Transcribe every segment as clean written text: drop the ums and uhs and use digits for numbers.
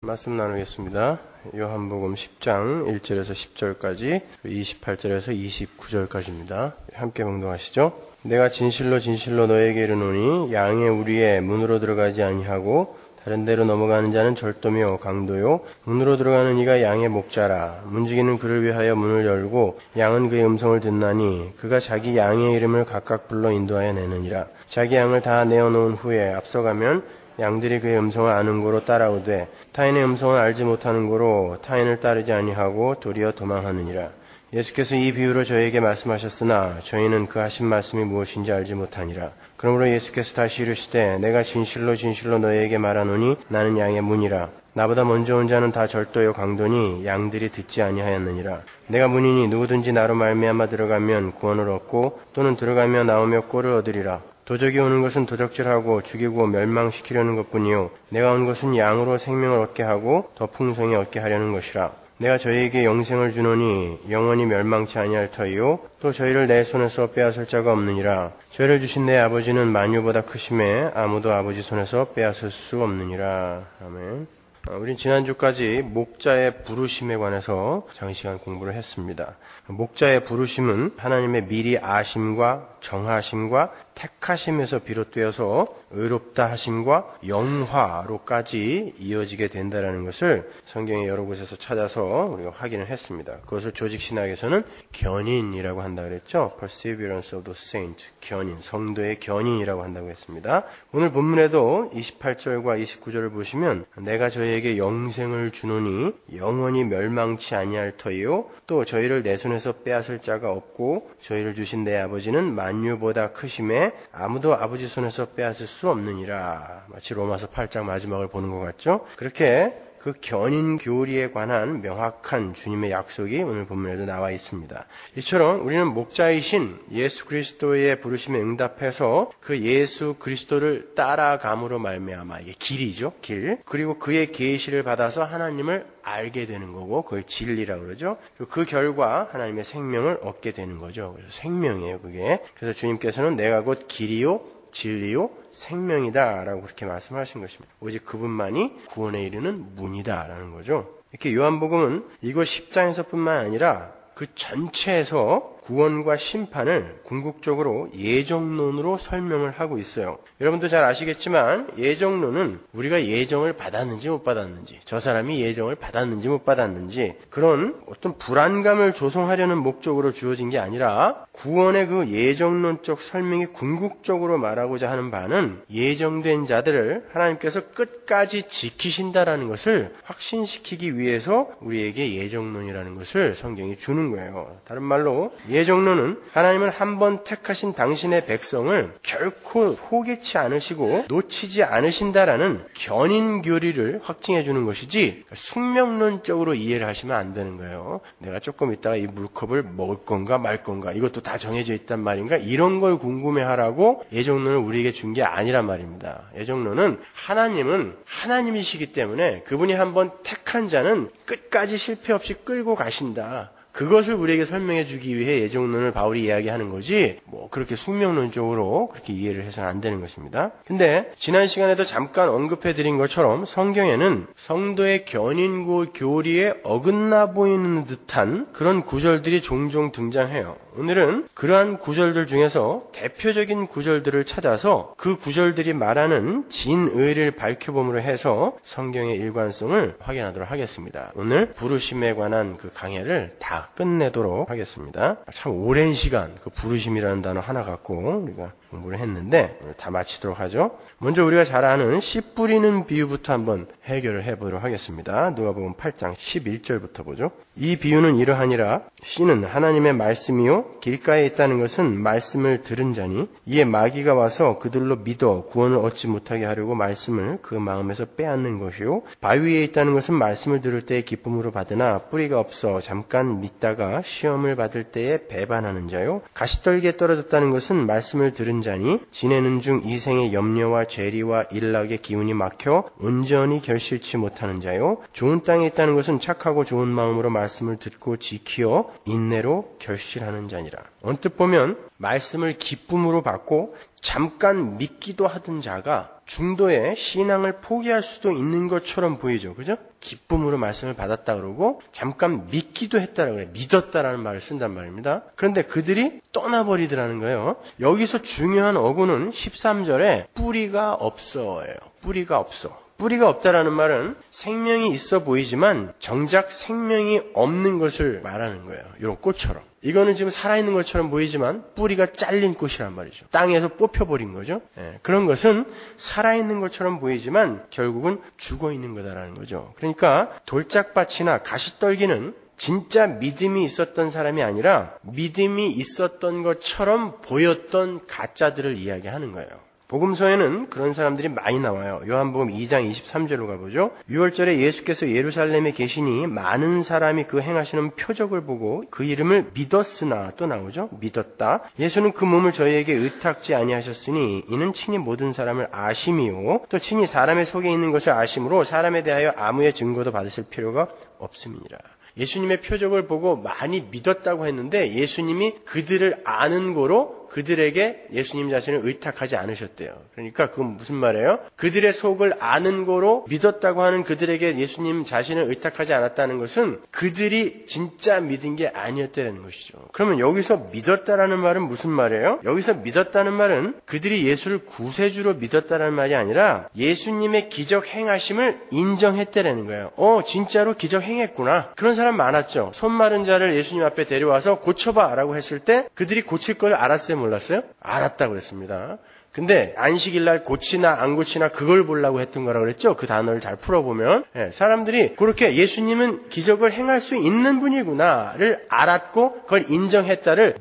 말씀 나누겠습니다. 요한복음 10장 1절에서 10절까지 28절에서 29절까지입니다. 함께 봉독하시죠. 내가 진실로 진실로 너에게 이르노니 양의 우리의 문으로 들어가지 아니하고 다른 데로 넘어가는 자는 절도며 강도요 문으로 들어가는 이가 양의 목자라. 문지기는 그를 위하여 문을 열고 양은 그의 음성을 듣나니 그가 자기 양의 이름을 각각 불러 인도하여 내느니라. 자기 양을 다 내어놓은 후에 앞서가면 양들이 그의 음성을 아는 고로 따라오되 타인의 음성을 알지 못하는 고로 타인을 따르지 아니하고 도리어 도망하느니라. 예수께서 이 비유로 저희에게 말씀하셨으나 저희는 그 하신 말씀이 무엇인지 알지 못하니라. 그러므로 예수께서 다시 이르시되 내가 진실로 진실로 너희에게 말하노니 나는 양의 문이라. 나보다 먼저 온 자는 다 절도요 강도니 양들이 듣지 아니하였느니라. 내가 문이니 누구든지 나로 말미암아 들어가면 구원을 얻고 또는 들어가며 나오며 꼴을 얻으리라. 도적이 오는 것은 도적질하고 죽이고 멸망시키려는 것뿐이요 내가 온 것은 양으로 생명을 얻게 하고 더 풍성히 얻게 하려는 것이라. 내가 저희에게 영생을 주노니 영원히 멸망치 아니할 터이요 또 저희를 내 손에서 빼앗을 자가 없느니라. 저희를 주신 내 아버지는 만유보다 크심에 아무도 아버지 손에서 빼앗을 수 없느니라. 아멘. 우린 지난주까지 목자의 부르심에 관해서 장시간 공부를 했습니다. 목자의 부르심은 하나님의 미리 아심과 정하심과 택하심에서 비롯되어서 의롭다 하심과 영화로까지 이어지게 된다는 것을 성경의 여러 곳에서 찾아서 우리가 확인을 했습니다. 그것을 조직신학에서는 견인이라고 한다고 그랬죠. Perseverance of the Saint, 견인, 성도의 견인이라고 한다고 했습니다. 오늘 본문에도 28절과 29절을 보시면 내가 저희에게 영생을 주노니 영원히 멸망치 아니할 터이요 또 저희를 내 손에서 빼앗을 자가 없고 저희를 주신 내 아버지는 만유보다 크심에 아무도 아버지 손에서 빼앗을 수 없느니라. 마치 로마서 8장 마지막을 보는 것 같죠? 그렇게 그 견인 교리에 관한 명확한 주님의 약속이 오늘 본문에도 나와 있습니다. 이처럼 우리는 목자이신 예수 그리스도의 부르심에 응답해서 그 예수 그리스도를 따라감으로 말미암아 이게 길이죠. 길. 그리고 그의 계시를 받아서 하나님을 알게 되는 거고 그걸 진리라고 그러죠. 그리고 그 결과 하나님의 생명을 얻게 되는 거죠. 그래서 생명이에요. 그게. 그래서 주님께서는 내가 곧 길이요 진리요 생명이다 라고 그렇게 말씀하신 것입니다. 오직 그분만이 구원에 이르는 문이다 라는 거죠. 이렇게 요한복음은 이곳 10장에서 뿐만 아니라 그 전체에서 구원과 심판을 궁극적으로 예정론으로 설명을 하고 있어요. 여러분도 잘 아시겠지만 예정론은 우리가 예정을 받았는지 못 받았는지, 저 사람이 예정을 받았는지 못 받았는지 그런 어떤 불안감을 조성하려는 목적으로 주어진 게 아니라 구원의 그 예정론적 설명이 궁극적으로 말하고자 하는 바는 예정된 자들을 하나님께서 끝까지 지키신다라는 것을 확신시키기 위해서 우리에게 예정론이라는 것을 성경이 주는 거예요. 다른 말로 예정론은 하나님은 한번 택하신 당신의 백성을 결코 포기치 않으시고 놓치지 않으신다라는 견인 교리를 확증해 주는 것이지 숙명론적으로 이해를 하시면 안 되는 거예요. 내가 조금 있다가 이 물컵을 먹을 건가 말 건가 이것도 다 정해져 있단 말인가 이런 걸 궁금해하라고 예정론을 우리에게 준 게 아니란 말입니다. 예정론은 하나님은 하나님이시기 때문에 그분이 한번 택한 자는 끝까지 실패 없이 끌고 가신다. 그것을 우리에게 설명해 주기 위해 예정론을 바울이 이야기하는 거지 그렇게 숙명론적으로 그렇게 이해를 해서는 안 되는 것입니다. 근데 지난 시간에도 잠깐 언급해 드린 것처럼 성경에는 성도의 견인고 교리에 어긋나 보이는 듯한 그런 구절들이 종종 등장해요. 오늘은 그러한 구절들 중에서 대표적인 구절들을 찾아서 그 구절들이 말하는 진의를 밝혀봄으로 해서 성경의 일관성을 확인하도록 하겠습니다. 오늘 부르심에 관한 그 강해를 다 끝내도록 하겠습니다. 참 오랜 시간 그 부르심이라는 단어 하나 갖고 우리가 공부를 했는데 오늘 다 마치도록 하죠. 먼저 우리가 잘 아는 씨 뿌리는 비유부터 한번 해결을 해보도록 하겠습니다. 누가복음 8장 11절부터 보죠. 이 비유는 이러하니라. 씨는 하나님의 말씀이요 길가에 있다는 것은 말씀을 들은 자니 이에 마귀가 와서 그들로 믿어 구원을 얻지 못하게 하려고 말씀을 그 마음에서 빼앗는 것이요 바위 위에 있다는 것은 말씀을 들을 때에 기쁨으로 받으나 뿌리가 없어 잠깐 믿다가 시험을 받을 때에 배반하는 자요 가시떨기에 떨어졌다는 것은 말씀을 들은 자니 지내는 중 이생의 염려와 죄리와 일락의 기운이 막혀 온전히 결실치 못하는 자요 좋은 땅에 있다는 것은 착하고 좋은 마음으로 말씀을 듣고 지키어 인내로 결실하는 자니라. 언뜻 보면 말씀을 기쁨으로 받고 잠깐 믿기도 하던 자가 중도에 신앙을 포기할 수도 있는 것처럼 보이죠. 그죠? 기쁨으로 말씀을 받았다 그러고 잠깐 믿기도 했다라고 그래요. 믿었다라는 말을 쓴단 말입니다. 그런데 그들이 떠나버리더라는 거예요. 여기서 중요한 어구는 13절에 뿌리가 없어예요. 뿌리가 없어. 뿌리가 없다라는 말은 생명이 있어 보이지만 정작 생명이 없는 것을 말하는 거예요. 이런 꽃처럼. 이거는 지금 살아있는 것처럼 보이지만 뿌리가 잘린 꽃이란 말이죠. 땅에서 뽑혀버린 거죠. 그런 것은 살아있는 것처럼 보이지만 결국은 죽어있는 거다라는 거죠. 그러니까 돌짝밭이나 가시떨기는 진짜 믿음이 있었던 사람이 아니라 믿음이 있었던 것처럼 보였던 가짜들을 이야기하는 거예요. 복음서에는 그런 사람들이 많이 나와요. 요한복음 2장 23절로 가보죠. 6월절에 예수께서 예루살렘에 계시니 많은 사람이 그 행하시는 표적을 보고 그 이름을 믿었으나 또 나오죠. 믿었다. 예수는 그 몸을 저희에게 의탁지 아니하셨으니 이는 친히 모든 사람을 아심이요 또 친히 사람의 속에 있는 것을 아심으로 사람에 대하여 아무의 증거도 받으실 필요가 없음이니라. 예수님의 표적을 보고 많이 믿었다고 했는데 예수님이 그들을 아는 거로 그들에게 예수님 자신을 의탁하지 않으셨대요. 그러니까 그건 무슨 말이에요? 그들의 속을 아는 거로 믿었다고 하는 그들에게 예수님 자신을 의탁하지 않았다는 것은 그들이 진짜 믿은 게 아니었다는 것이죠. 그러면 여기서 믿었다라는 말은 무슨 말이에요? 여기서 믿었다는 말은 그들이 예수를 구세주로 믿었다는 말이 아니라 예수님의 기적 행하심을 인정했다라는 거예요. 진짜로 기적 행했구나. 그런 사람 많았죠. 손 마른 자를 예수님 앞에 데려와서 고쳐봐 라고 했을 때 그들이 고칠 걸 알았어요? 몰랐어요? 알았다고 그랬습니다. 근데 안식일날 고치나 안 고치나 그걸 보려고 했던 거라고 그랬죠? 그 단어를 잘 풀어보면 사람들이 그렇게 예수님은 기적을 행할 수 있는 분이구나를 알았고 그걸 인정했다를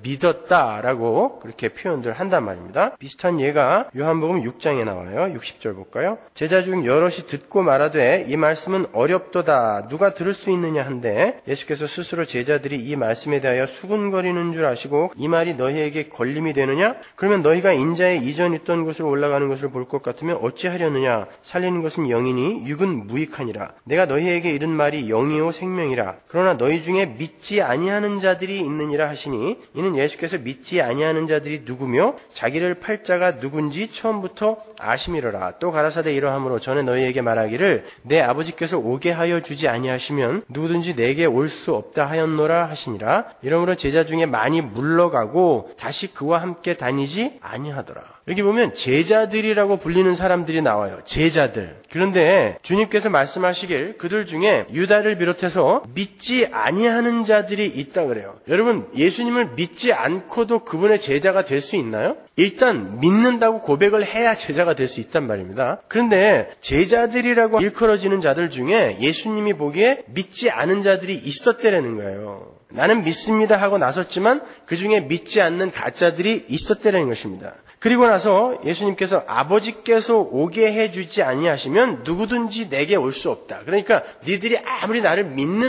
믿었다라고 그렇게 표현들 한단 말입니다. 비슷한 예가 요한복음 6장에 나와요. 60절 볼까요? 제자 중 여럿이 듣고 말하되 이 말씀은 어렵도다 누가 들을 수 있느냐 한데 예수께서 스스로 제자들이 이 말씀에 대하여 수군거리는 줄 아시고 이 말이 너희에게 걸림이 되느냐? 그러면 너희가 인자의 이전 있던 곳으로 올라가는 것을 볼 것 같으면 어찌하려느냐? 살리는 것은 영이니 육은 무익하니라. 내가 너희에게 이른 말이 영이요 생명이라. 그러나 너희 중에 믿지 아니하는 자들이 있느니라 하시니 이는 예수께서 믿지 아니하는 자들이 누구며 자기를 팔 자가 누군지 처음부터 아심이로라. 또 가라사대 이러함으로 전에 너희에게 말하기를 내 아버지께서 오게 하여 주지 아니하시면 누구든지 내게 올 수 없다 하였노라 하시니라. 이러므로 제자 중에 많이 물러가고 다시 그와 함께 다니지 아니하더라. 여기 보면 제자들이라고 불리는 사람들이 나와요. 제자들. 그런데 주님께서 말씀하시길 그들 중에 유다를 비롯해서 믿지 아니하는 자들이 있다 그래요. 여러분 예수님을 믿지 않고도 그분의 제자가 될 수 있나요? 일단 믿는다고 고백을 해야 제자가 될 수 있단 말입니다. 그런데 제자들이라고 일컬어지는 자들 중에 예수님이 보기에 믿지 않은 자들이 있었다라는 거예요. 나는 믿습니다 하고 나섰지만 그 중에 믿지 않는 가짜들이 있었다라는 것입니다. 그리고 나서 예수님께서 아버지께서 오게 해주지 아니하시면 누구든지 내게 올 수 없다. 그러니까 니들이 아무리 나를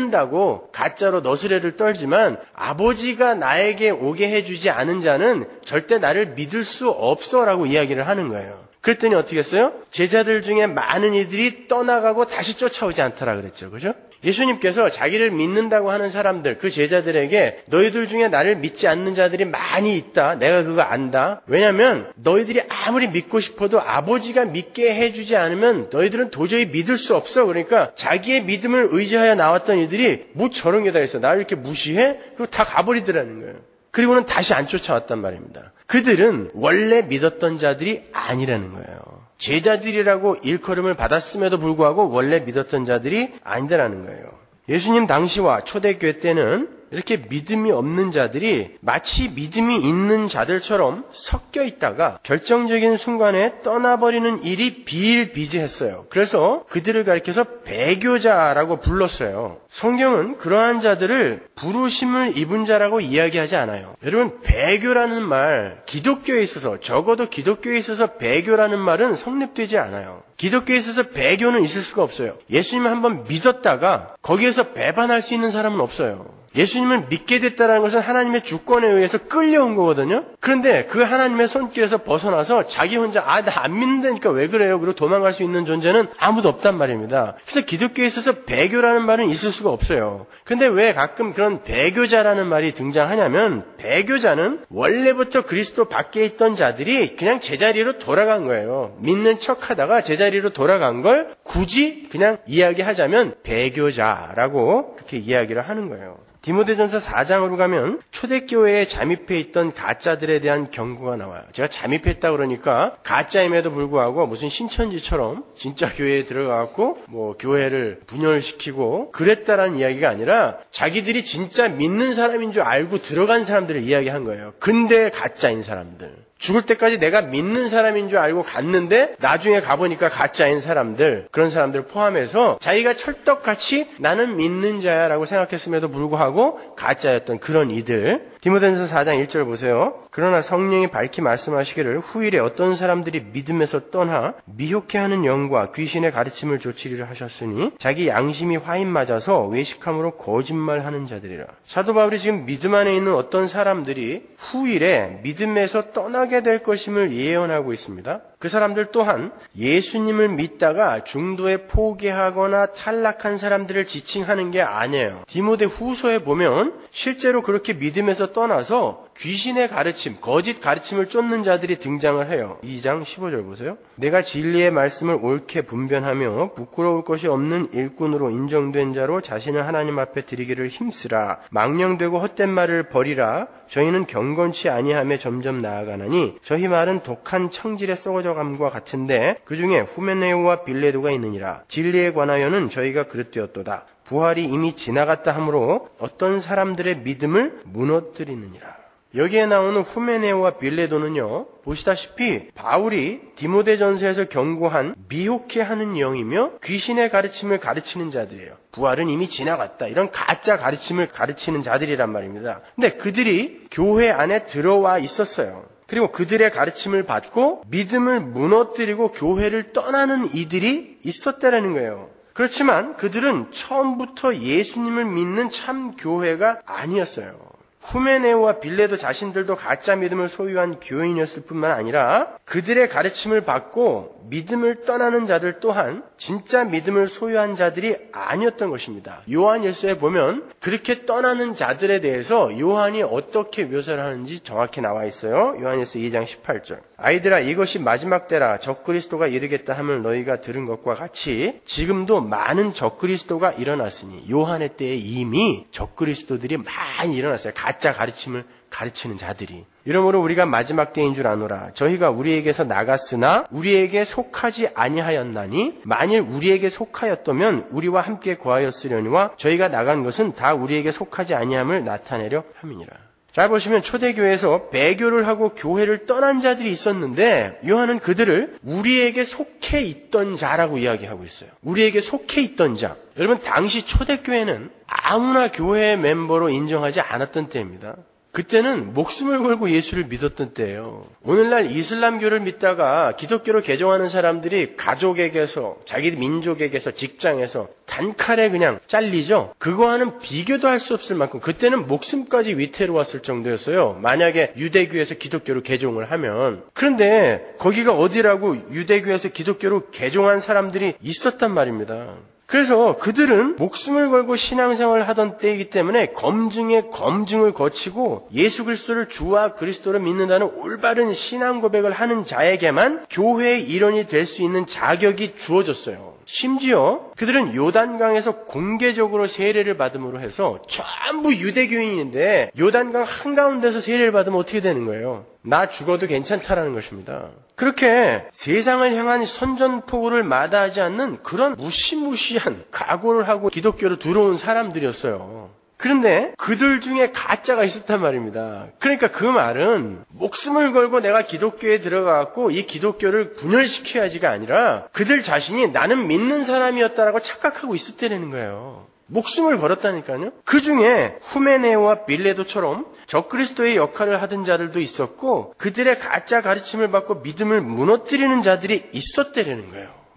믿는다고 가짜로 너스레를 떨지만 아버지가 나에게 오게 해주지 않은 자는 절대 나를 믿을 수 없어 라고 이야기를 하는 거예요. 그랬더니 어떻게 했어요? 제자들 중에 많은 이들이 떠나가고 다시 쫓아오지 않더라 그랬죠. 그죠? 예수님께서 자기를 믿는다고 하는 사람들, 그 제자들에게 너희들 중에 나를 믿지 않는 자들이 많이 있다. 내가 그거 안다. 왜냐하면 너희들이 아무리 믿고 싶어도 아버지가 믿게 해주지 않으면 너희들은 도저히 믿을 수 없어. 그러니까 자기의 믿음을 의지하여 나왔던 이들이 뭐 저런 게 다 있어. 나를 이렇게 무시해? 그리고 다 가버리더라는 거예요. 그리고는 다시 안 쫓아왔단 말입니다. 그들은 원래 믿었던 자들이 아니라는 거예요. 제자들이라고 일컬음을 받았음에도 불구하고 원래 믿었던 자들이 아니다라는 거예요. 예수님 당시와 초대교회 때는 이렇게 믿음이 없는 자들이 마치 믿음이 있는 자들처럼 섞여 있다가 결정적인 순간에 떠나버리는 일이 비일비재했어요. 그래서 그들을 가리켜서 배교자라고 불렀어요. 성경은 그러한 자들을 부르심을 입은 자라고 이야기하지 않아요. 여러분, 배교라는 말, 기독교에 있어서, 적어도 기독교에 있어서 배교라는 말은 성립되지 않아요. 기독교에 있어서 배교는 있을 수가 없어요. 예수님을 한번 믿었다가 거기에서 배반할 수 있는 사람은 없어요. 예수님을 믿게 됐다는 것은 하나님의 주권에 의해서 끌려온 거거든요. 그런데 그 하나님의 손길에서 벗어나서 자기 혼자 나 안 믿는다니까 왜 그래요? 그리고 도망갈 수 있는 존재는 아무도 없단 말입니다. 그래서 기독교에 있어서 배교라는 말은 있을 수가 없어요. 근데 왜 가끔 그런 배교자라는 말이 등장하냐면 배교자는 원래부터 그리스도 밖에 있던 자들이 그냥 제자리로 돌아간 거예요. 믿는 척하다가 제자리로 돌아간 걸 굳이 그냥 이야기하자면 배교자라고 그렇게 이야기를 하는 거예요. 디모데전서 4장으로 가면 초대교회에 잠입해 있던 가짜들에 대한 경고가 나와요. 제가 잠입했다 그러니까 가짜임에도 불구하고 무슨 신천지처럼 진짜 교회에 들어가고 교회를 분열시키고 그랬다라는 이야기가 아니라 자기들이 진짜 믿는 사람인 줄 알고 들어간 사람들을 이야기한 거예요. 근데 가짜인 사람들. 죽을 때까지 내가 믿는 사람인 줄 알고 갔는데 나중에 가보니까 가짜인 사람들, 그런 사람들 포함해서 자기가 철떡같이 나는 믿는 자야 라고 생각했음에도 불구하고 가짜였던 그런 이들. 디모데전서 4장 1절 보세요. 그러나 성령이 밝히 말씀하시기를 후일에 어떤 사람들이 믿음에서 떠나 미혹해 하는 영과 귀신의 가르침을 좇으리라 하셨으니 자기 양심이 화인 맞아서 외식함으로 거짓말하는 자들이라. 사도 바울이 지금 믿음 안에 있는 어떤 사람들이 후일에 믿음에서 떠나게 될 것임을 예언하고 있습니다. 그 사람들 또한 예수님을 믿다가 중도에 포기하거나 탈락한 사람들을 지칭하는 게 아니에요. 디모데 후서에 보면 실제로 그렇게 믿음에서 떠나서 귀신의 가르침, 거짓 가르침을 쫓는 자들이 등장을 해요. 2장 15절 보세요. 내가 진리의 말씀을 옳게 분변하며 부끄러울 것이 없는 일꾼으로 인정된 자로 자신을 하나님 앞에 드리기를 힘쓰라. 망령되고 헛된 말을 버리라. 저희는 경건치 아니하며 점점 나아가나니 저희 말은 독한 청질에 썩어져 감과 같은데 그 중에 후메네오와 빌레도가 있느니라. 진리에 관하여는 저희가 그릇되었도다. 부활이 이미 지나갔다 하므로 어떤 사람들의 믿음을 무너뜨리느니라. 여기에 나오는 후메네오와 빌레도는요, 보시다시피 바울이 디모데전서에서 경고한 미혹해 하는 영이며 귀신의 가르침을 가르치는 자들이에요. 부활은 이미 지나갔다. 이런 가짜 가르침을 가르치는 자들이란 말입니다. 근데 그들이 교회 안에 들어와 있었어요. 그리고 그들의 가르침을 받고 믿음을 무너뜨리고 교회를 떠나는 이들이 있었다라는 거예요. 그렇지만 그들은 처음부터 예수님을 믿는 참 교회가 아니었어요. 후메네오와 빌레도 자신들도 가짜 믿음을 소유한 교인이었을 뿐만 아니라 그들의 가르침을 받고 믿음을 떠나는 자들 또한 진짜 믿음을 소유한 자들이 아니었던 것입니다. 요한일서에 보면 그렇게 떠나는 자들에 대해서 요한이 어떻게 묘사를 하는지 정확히 나와 있어요. 요한일서 2장 18절. 아이들아 이것이 마지막 때라 적그리스도가 이르겠다 함을 너희가 들은 것과 같이 지금도 많은 적그리스도가 일어났으니 요한의 때에 이미 적그리스도들이 많이 일어났어요. 가짜 가르침을 가르치는 자들이. 이러므로 우리가 마지막 때인 줄 아노라. 저희가 우리에게서 나갔으나 우리에게 속하지 아니하였나니 만일 우리에게 속하였다면 우리와 함께 거하였으려니와 저희가 나간 것은 다 우리에게 속하지 아니함을 나타내려 함이니라. 잘 보시면 초대교회에서 배교를 하고 교회를 떠난 자들이 있었는데 요한은 그들을 우리에게 속해 있던 자라고 이야기하고 있어요. 우리에게 속해 있던 자. 여러분 당시 초대교회는 아무나 교회의 멤버로 인정하지 않았던 때입니다. 그때는 목숨을 걸고 예수를 믿었던 때예요. 오늘날 이슬람교를 믿다가 기독교로 개종하는 사람들이 가족에게서, 자기 민족에게서, 직장에서 단칼에 그냥 잘리죠. 그거와는 비교도 할 수 없을 만큼 그때는 목숨까지 위태로웠을 정도였어요. 만약에 유대교에서 기독교로 개종을 하면. 그런데 거기가 어디라고 유대교에서 기독교로 개종한 사람들이 있었단 말입니다. 그래서 그들은 목숨을 걸고 신앙생활을 하던 때이기 때문에 검증에 검증을 거치고 예수 그리스도를 주와 그리스도를 믿는다는 올바른 신앙 고백을 하는 자에게만 교회의 일원이 될 수 있는 자격이 주어졌어요. 심지어 그들은 요단강에서 공개적으로 세례를 받음으로 해서 전부 유대교인인데 요단강 한가운데서 세례를 받으면 어떻게 되는 거예요? 나 죽어도 괜찮다라는 것입니다. 그렇게 세상을 향한 선전포고를 마다하지 않는 그런 무시무시한 각오를 하고 기독교로 들어온 사람들이었어요. 그런데 그들 중에 가짜가 있었단 말입니다. 그러니까 그 말은 목숨을 걸고 내가 기독교에 들어가고 이 기독교를 분열시켜야지가 아니라 그들 자신이 나는 믿는 사람이었다라고 착각하고 있었다는 거예요. 목숨을 걸었다니까요. 그 중에 후메네오와 빌레도처럼 적그리스도의 역할을 하던 자들도 있었고 그들의 가짜 가르침을 받고 믿음을 무너뜨리는 자들이 있었다는 거예요.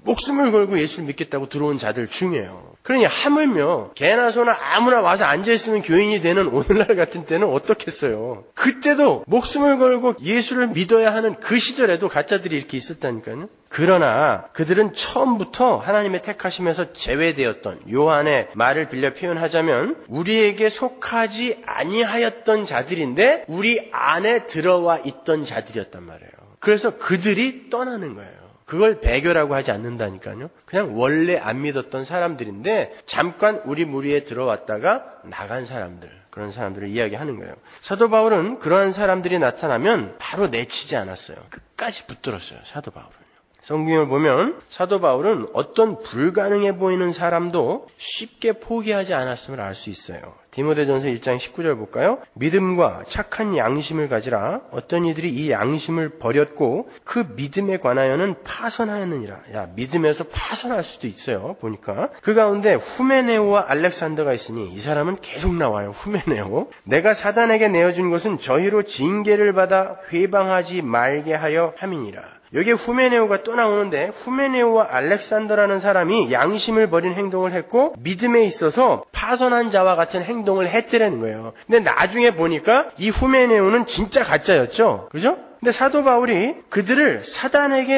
목숨을 걸고 예수를 믿겠다고 들어온 자들 중이에요. 그러니 하물며 개나 소나 아무나 와서 앉아있으면 교인이 되는 오늘날 같은 때는 어떻겠어요. 그때도 목숨을 걸고 예수를 믿어야 하는 그 시절에도 가짜들이 이렇게 있었다니까요. 그러나 그들은 처음부터 하나님의 택하심에서 제외되었던, 요한의 말을 빌려 표현하자면 우리에게 속하지 아니하였던 자들인데 우리 안에 들어와 있던 자들이었단 말이에요. 그래서 그들이 떠나는 거예요. 그걸 배교라고 하지 않는다니까요. 그냥 원래 안 믿었던 사람들인데 잠깐 우리 무리에 들어왔다가 나간 사람들, 그런 사람들을 이야기하는 거예요. 사도 바울은 그러한 사람들이 나타나면 바로 내치지 않았어요. 끝까지 붙들었어요. 사도 바울은. 성경을 보면 사도 바울은 어떤 불가능해 보이는 사람도 쉽게 포기하지 않았음을 알 수 있어요. 디모데전서 1장 19절 볼까요? 믿음과 착한 양심을 가지라. 어떤 이들이 이 양심을 버렸고 그 믿음에 관하여는 파선하였느니라. 야, 믿음에서 파선할 수도 있어요. 보니까 그 가운데 후메네오와 알렉산더가 있으니 이 사람은 계속 나와요. 후메네오. 내가 사단에게 내어준 것은 저희로 징계를 받아 회방하지 말게 하려 함이니라. 여기에 후메네오가 또 나오는데 후메네오와 알렉산더라는 사람이 양심을 버린 행동을 했고 믿음에 있어서 파선한 자와 같은 행동을 했더라는 거예요. 근데 나중에 보니까 이 후메네오는 진짜 가짜였죠. 그죠? 근데 사도 바울이 그들을 사단에게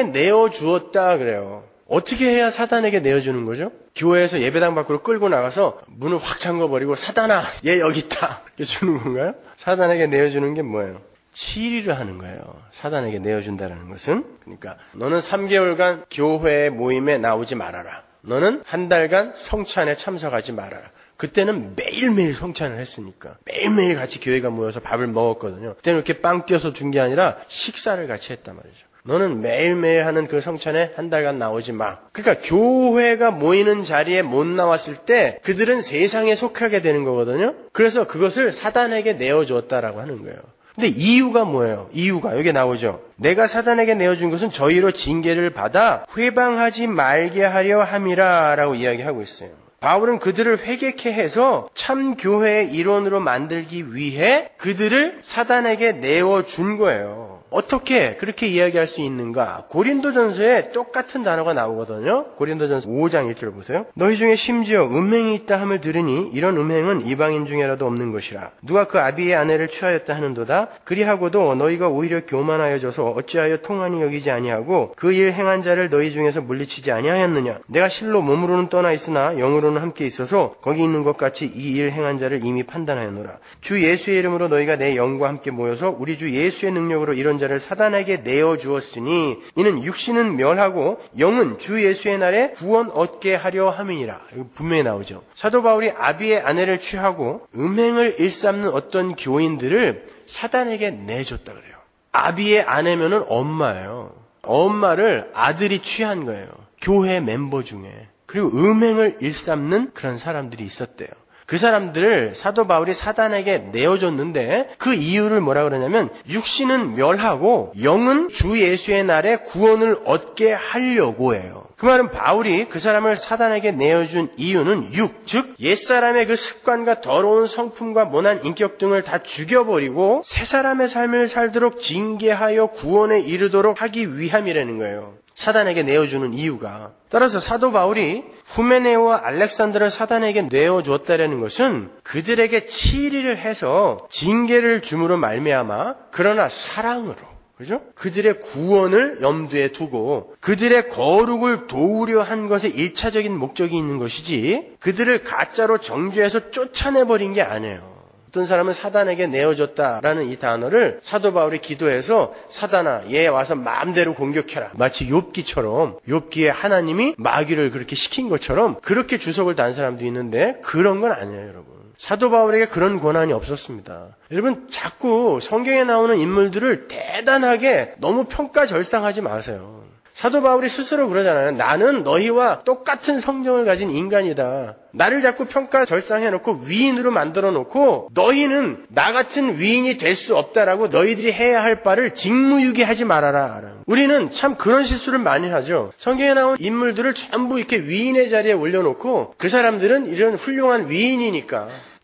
내어주었다 그래요. 어떻게 해야 사단에게 내어주는 거죠? 교회에서 예배당 밖으로 끌고 나가서 문을 확 잠궈버리고 사단아 얘 여기 있다 이렇게 주는 건가요? 사단에게 내어주는 게 뭐예요? 치리를 하는 거예요. 사단에게 내어준다는 것은. 그러니까 너는 3개월간 교회 모임에 나오지 말아라. 너는 한 달간 성찬에 참석하지 말아라. 그때는 매일매일 성찬을 했으니까 매일매일 같이 교회가 모여서 밥을 먹었거든요. 그때는 이렇게 빵 띄어서 준 게 아니라 식사를 같이 했단 말이죠. 너는 매일매일 하는 그 성찬에 한 달간 나오지 마. 그러니까 교회가 모이는 자리에 못 나왔을 때 그들은 세상에 속하게 되는 거거든요. 그래서 그것을 사단에게 내어주었다라고 하는 거예요. 근데 이유가 뭐예요? 이유가 여기 나오죠. 내가 사단에게 내어준 것은 저희로 징계를 받아 회방하지 말게 하려 함이라 라고 이야기하고 있어요. 바울은 그들을 회개케 해서 참 교회의 일원으로 만들기 위해 그들을 사단에게 내어준 거예요. 어떻게 그렇게 이야기할 수 있는가? 고린도전서에 똑같은 단어가 나오거든요. 고린도전서 5장 1절 보세요. 너희 중에 심지어 음행이 있다 함을 들으니 이런 음행은 이방인 중에라도 없는 것이라. 누가 그 아비의 아내를 취하였다 하는도다. 그리하고도 너희가 오히려 교만하여져서 어찌하여 통한이 여기지 아니하고 그 일 행한 자를 너희 중에서 물리치지 아니하였느냐. 내가 실로 몸으로는 떠나 있으나 영으로는 함께 있어서 거기 있는 것 같이 이 일 행한 자를 이미 판단하였노라. 주 예수의 이름으로 너희가 내 영과 함께 모여서 우리 주 예수의 능력으로 이런 자를 사단에게 내어주었으니 이는 육신은 멸하고 영은 주 예수의 날에 구원 얻게 하려 함이니라. 이거 분명히 나오죠. 사도 바울이 아비의 아내를 취하고 음행을 일삼는 어떤 교인들을 사단에게 내줬다 그래요. 아비의 아내면은 엄마예요. 엄마를 아들이 취한 거예요. 교회 멤버 중에. 그리고 음행을 일삼는 그런 사람들이 있었대요. 그 사람들을 사도 바울이 사단에게 내어줬는데 그 이유를 뭐라 그러냐면 육신은 멸하고 영은 주 예수의 날에 구원을 얻게 하려고 해요. 그 말은 바울이 그 사람을 사단에게 내어준 이유는 즉 옛사람의 그 습관과 더러운 성품과 모난 인격 등을 다 죽여버리고 새 사람의 삶을 살도록 징계하여 구원에 이르도록 하기 위함이라는 거예요. 사단에게 내어주는 이유가. 따라서 사도 바울이 후메네오와 알렉산더를 사단에게 내어주었다는 것은 그들에게 치리를 해서 징계를 줌으로 말미암아 그러나 사랑으로, 그죠? 그들의 구원을 염두에 두고 그들의 거룩을 도우려 한 것에 일차적인 목적이 있는 것이지 그들을 가짜로 정죄해서 쫓아내버린 게 아니에요. 어떤 사람은 사단에게 내어줬다라는 이 단어를 사도 바울이 기도해서 사단아 얘 와서 마음대로 공격해라. 마치 욥기처럼 욥기에 하나님이 마귀를 그렇게 시킨 것처럼 그렇게 주석을 단 사람도 있는데 그런 건 아니에요, 여러분. 사도 바울에게 그런 권한이 없었습니다. 여러분 자꾸 성경에 나오는 인물들을 대단하게 너무 평가절상하지 마세요. 사도 바울이 스스로 그러잖아요. 나는 너희와 똑같은 성정을 가진 인간이다. 나를 자꾸 평가절상해놓고 위인으로 만들어놓고 너희는 나 같은 위인이 될 수 없다라고 너희들이 해야 할 바를 직무유기하지 말아라. 우리는 참 그런 실수를 많이 하죠. 성경에 나온 인물들을 전부 이렇게 위인의 자리에 올려놓고 그 사람들은 이런 훌륭한 위인이니까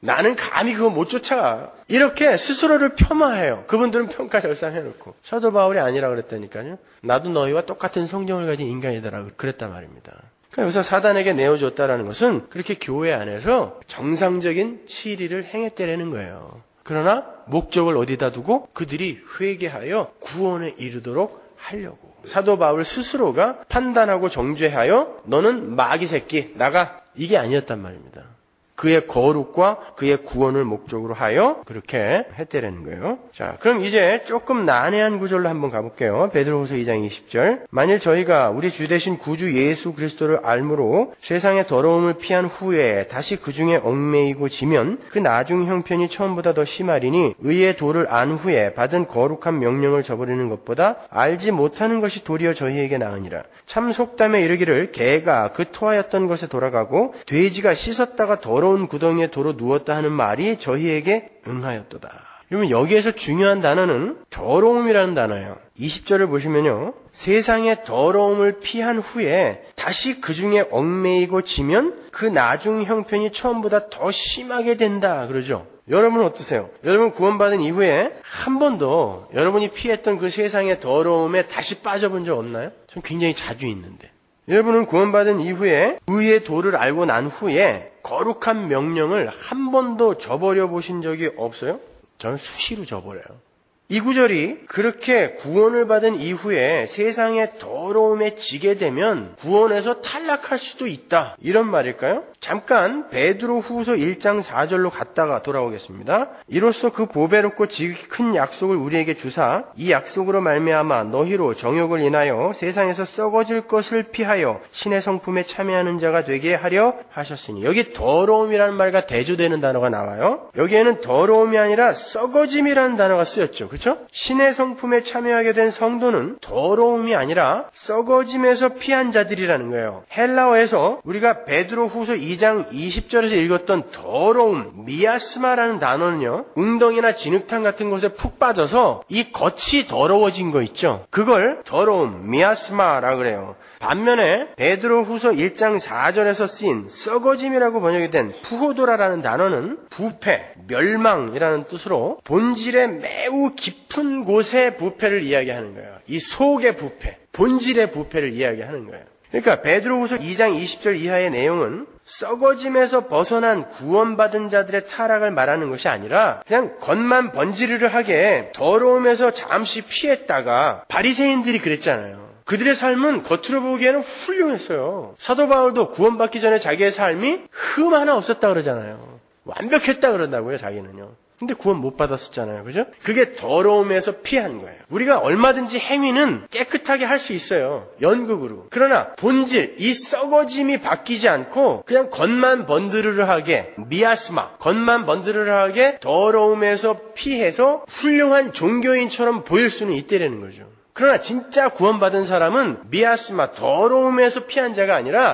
나는 감히 그거 못 쫓아가. 이렇게 스스로를 폄하해요. 그분들은 평가절상해놓고. 사도 바울이 아니라 그랬다니까요. 나도 너희와 똑같은 성정을 가진 인간이다라고 그랬단 말입니다. 그러니까 여기서 사단에게 내어줬다라는 것은 그렇게 교회 안에서 정상적인 치리를 행했다라는 거예요. 그러나 목적을 어디다 두고 그들이 회개하여 구원에 이르도록 하려고. 사도 바울 스스로가 판단하고 정죄하여 너는 마귀 새끼 나가. 이게 아니었단 말입니다. 그의 거룩과 그의 구원을 목적으로 하여 그렇게 했다라는 거예요. 자, 그럼 이제 조금 난해한 구절로 한번 가볼게요. 베드로후서 2장 20절. 만일 저희가 우리 주 되신 구주 예수 그리스도를 알므로 세상의 더러움을 피한 후에 다시 그 중에 얽매이고 지면 그 나중 형편이 처음보다 더 심하리니 의의 도를 안 후에 받은 거룩한 명령을 저버리는 것보다 알지 못하는 것이 도리어 저희에게 나으니라. 참 속담에 이르기를 개가 그 토하였던 것에 돌아가고 돼지가 씻었다가 더러운 구덩이에 도로 누웠다 하는 말이 저희에게 응하였도다. 그러면 여기에서 중요한 단어는 더러움이라는 단어예요. 20절을 보시면요. 세상의 더러움을 피한 후에 다시 그 중에 얽매이고 지면 그 나중 형편이 처음보다 더 심하게 된다. 그러죠. 여러분은 어떠세요? 여러분 구원받은 이후에 한 번도 여러분이 피했던 그 세상의 더러움에 다시 빠져본 적 없나요? 전 굉장히 자주 있는데. 여러분은 구원받은 이후에 의의 도를 알고 난 후에 거룩한 명령을 한 번도 저버려 보신 적이 없어요? 저는 수시로 저버려요. 이 구절이 그렇게 구원을 받은 이후에 세상의 더러움에 지게 되면 구원에서 탈락할 수도 있다. 이런 말일까요? 잠깐 베드로후서 1장 4절로 갔다가 돌아오겠습니다. 이로써 그 보배롭고 지극히 큰 약속을 우리에게 주사 이 약속으로 말미암아 너희로 정욕을 인하여 세상에서 썩어질 것을 피하여 신의 성품에 참여하는 자가 되게 하려 하셨으니 여기 더러움이라는 말과 대조되는 단어가 나와요. 여기에는 더러움이 아니라 썩어짐이라는 단어가 쓰였죠. 그렇죠? 신의 성품에 참여하게 된 성도는 더러움이 아니라 썩어짐에서 피한 자들이라는 거예요. 헬라어에서 우리가 베드로후서 2장 20절에서 읽었던 더러움, 미아스마라는 단어는요. 웅덩이나 진흙탕 같은 곳에 푹 빠져서 이 겉이 더러워진 거 있죠. 그걸 더러움, 미아스마라 그래요. 반면에 베드로후서 1장 4절에서 쓰인 썩어짐이라고 번역이 된 푸호도라라는 단어는 부패, 멸망이라는 뜻으로 본질의 매우 깊은 곳의 부패를 이야기하는 거예요. 이 속의 부패, 본질의 부패를 이야기하는 거예요. 그러니까 베드로후서 2장 20절 이하의 내용은 썩어짐에서 벗어난 구원받은 자들의 타락을 말하는 것이 아니라 그냥 겉만 번지르르하게 더러움에서 잠시 피했다가 바리새인들이 그랬잖아요. 그들의 삶은 겉으로 보기에는 훌륭했어요. 사도 바울도 구원받기 전에 자기의 삶이 흠 하나 없었다 그러잖아요. 완벽했다 그런다고요, 자기는요. 근데 구원 못 받았었잖아요. 그죠? 그게 더러움에서 피한 거예요. 우리가 얼마든지 행위는 깨끗하게 할 수 있어요. 연극으로. 그러나 본질, 이 썩어짐이 바뀌지 않고 그냥 겉만 번드르르하게 미아스마, 겉만 번드르르하게 더러움에서 피해서 훌륭한 종교인처럼 보일 수는 있다라는 거죠. 그러나 진짜 구원받은 사람은 미아스마, 더러움에서 피한 자가 아니라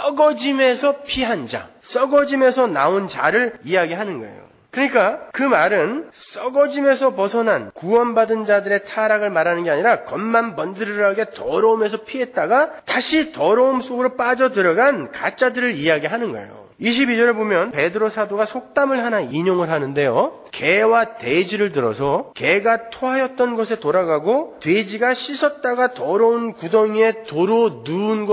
썩어짐에서 피한 자, 썩어짐에서 나온 자를 이야기하는 거예요. 그러니까 그 말은 썩어짐에서 벗어난 구원받은 자들의 타락을 말하는 게 아니라 겉만 번드르르하게 더러움에서 피했다가 다시 더러움 속으로 빠져들어간 가짜들을 이야기하는 거예요. 22절을 보면 베드로 사도가 속담을 하나 인용을 하는데요. 개와 돼지를 들어서 개가 토하였던 것에 돌아가고 돼지가 씻었다가 더러운 구덩이에 도로 누운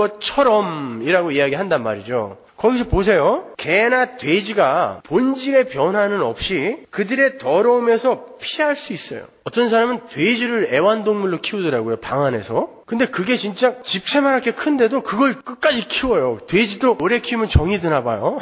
것처럼 이라고 이야기한단 말이죠. 거기서 보세요. 개나 돼지가 본질의 변화는 없이 그들의 더러움에서 피할 수 있어요. 어떤 사람은 돼지를 애완동물로 키우더라고요. 방 안에서. 근데 그게 진짜 집채만하게 큰데도 그걸 끝까지 키워요. 돼지도 오래 키우면 정이 드나 봐요.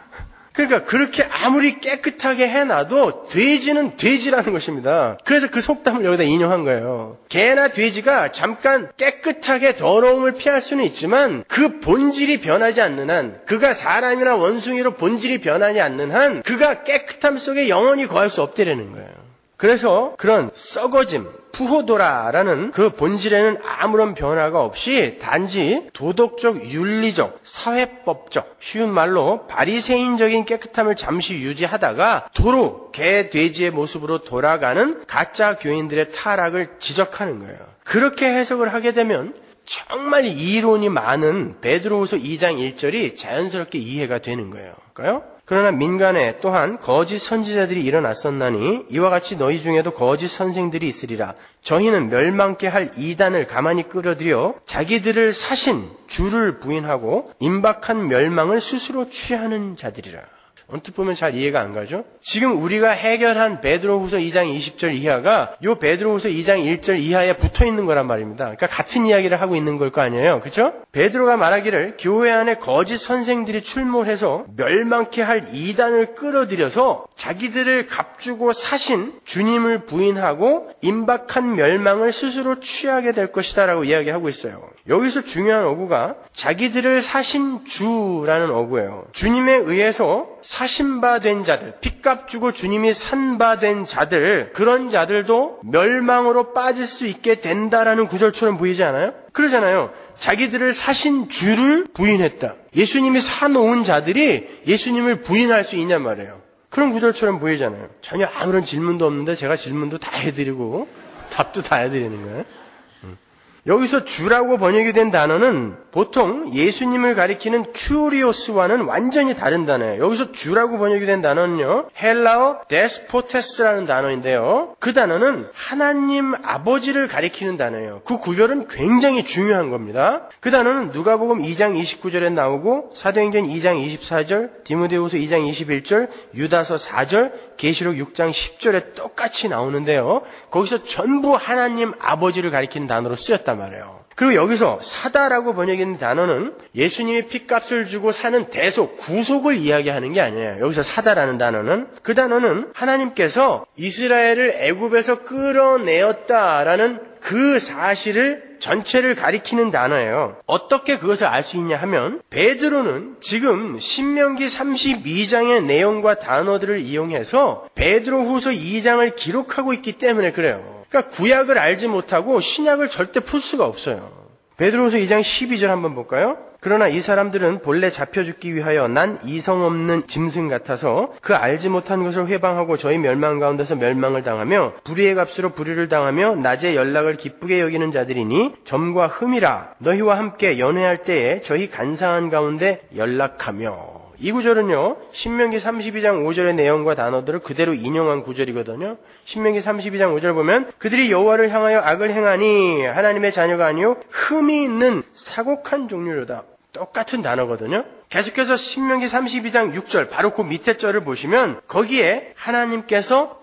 그러니까 그렇게 아무리 깨끗하게 해놔도 돼지는 돼지라는 것입니다. 그래서 그 속담을 여기다 인용한 거예요. 개나 돼지가 잠깐 깨끗하게 더러움을 피할 수는 있지만 그 본질이 변하지 않는 한, 그가 사람이나 원숭이로 본질이 변하지 않는 한 그가 깨끗함 속에 영원히 거할 수 없다라는 거예요. 그래서 그런 썩어짐, 푸호도라라는 그 본질에는 아무런 변화가 없이 단지 도덕적, 윤리적, 사회법적, 쉬운 말로 바리새인적인 깨끗함을 잠시 유지하다가 도로 개, 돼지의 모습으로 돌아가는 가짜 교인들의 타락을 지적하는 거예요. 그렇게 해석을 하게 되면 정말 이론이 많은 베드로후서 2장 1절이 자연스럽게 이해가 되는 거예요. 그러나 민간에 또한 거짓 선지자들이 일어났었나니 이와 같이 너희 중에도 거짓 선생들이 있으리라. 저희는 멸망케 할 이단을 가만히 끌어들여 자기들을 사신 주를 부인하고 임박한 멸망을 스스로 취하는 자들이라. 언뜻 보면 잘 이해가 안 가죠? 지금 우리가 해결한 베드로후서 2장 20절 이하가 요 베드로후서 2장 1절 이하에 붙어 있는 거란 말입니다. 그러니까 같은 이야기를 하고 있는 걸 거 아니에요. 그렇죠? 베드로가 말하기를 교회 안에 거짓 선생들이 출몰해서 멸망케 할 이단을 끌어들여서 자기들을 값주고 사신 주님을 부인하고 임박한 멸망을 스스로 취하게 될 것이다 라고 이야기하고 있어요. 여기서 중요한 어구가 자기들을 사신 주라는 어구예요. 주님에 의해서 사신 바 된 자들, 핏값 주고 주님이 산 바 된 자들, 그런 자들도 멸망으로 빠질 수 있게 된다라는 구절처럼 보이지 않아요? 그러잖아요. 자기들을 사신 주를 부인했다. 예수님이 사놓은 자들이 예수님을 부인할 수 있냔 말이에요. 그런 구절처럼 보이잖아요. 전혀 아무런 질문도 없는데 제가 질문도 다 해드리고 답도 다 해드리는 거예요. 여기서 주라고 번역이 된 단어는 보통 예수님을 가리키는 큐리오스와는 완전히 다른 단어예요. 여기서 주라고 번역이 된 단어는요, 헬라어 데스포테스라는 단어인데요. 그 단어는 하나님 아버지를 가리키는 단어예요. 그 구별은 굉장히 중요한 겁니다. 그 단어는 누가복음 2장 29절에 나오고 사도행전 2장 24절, 디모데후서 2장 21절, 유다서 4절, 계시록 6장 10절에 똑같이 나오는데요. 거기서 전부 하나님 아버지를 가리키는 단어로 쓰였단 말이에요. 그리고 여기서 사다라고 번역된 단어는 예수님이 핏값을 주고 사는 대속, 구속을 이야기하는 게 아니에요. 여기서 사다라는 단어는, 그 단어는 하나님께서 이스라엘을 애굽에서 끌어내었다라는 그 사실을 전체를 가리키는 단어예요. 어떻게 그것을 알 수 있냐 하면 베드로는 지금 신명기 32장의 내용과 단어들을 이용해서 베드로후서 2장을 기록하고 있기 때문에 그래요. 그러니까 구약을 알지 못하고 신약을 절대 풀 수가 없어요. 베드로후서 2장 12절 한번 볼까요? 그러나 이 사람들은 본래 잡혀 죽기 위하여 난 이성 없는 짐승 같아서 그 알지 못한 것을 회방하고 저희 멸망 가운데서 멸망을 당하며 불의의 값으로 불의를 당하며 낮에 연락을 기쁘게 여기는 자들이니 점과 흠이라 너희와 함께 연회할 때에 저희 간사한 가운데 연락하며. 이 구절은요, 신명기 32장 5절의 내용과 단어들을 그대로 인용한 구절이거든요. 신명기 32장 5절 보면 그들이 여호와를 향하여 악을 행하니 하나님의 자녀가 아니요 흠이 있는 사곡한 종류로다. 똑같은 단어거든요. 계속해서 신명기 32장 6절 바로 그 밑에 절을 보시면 거기에 하나님께서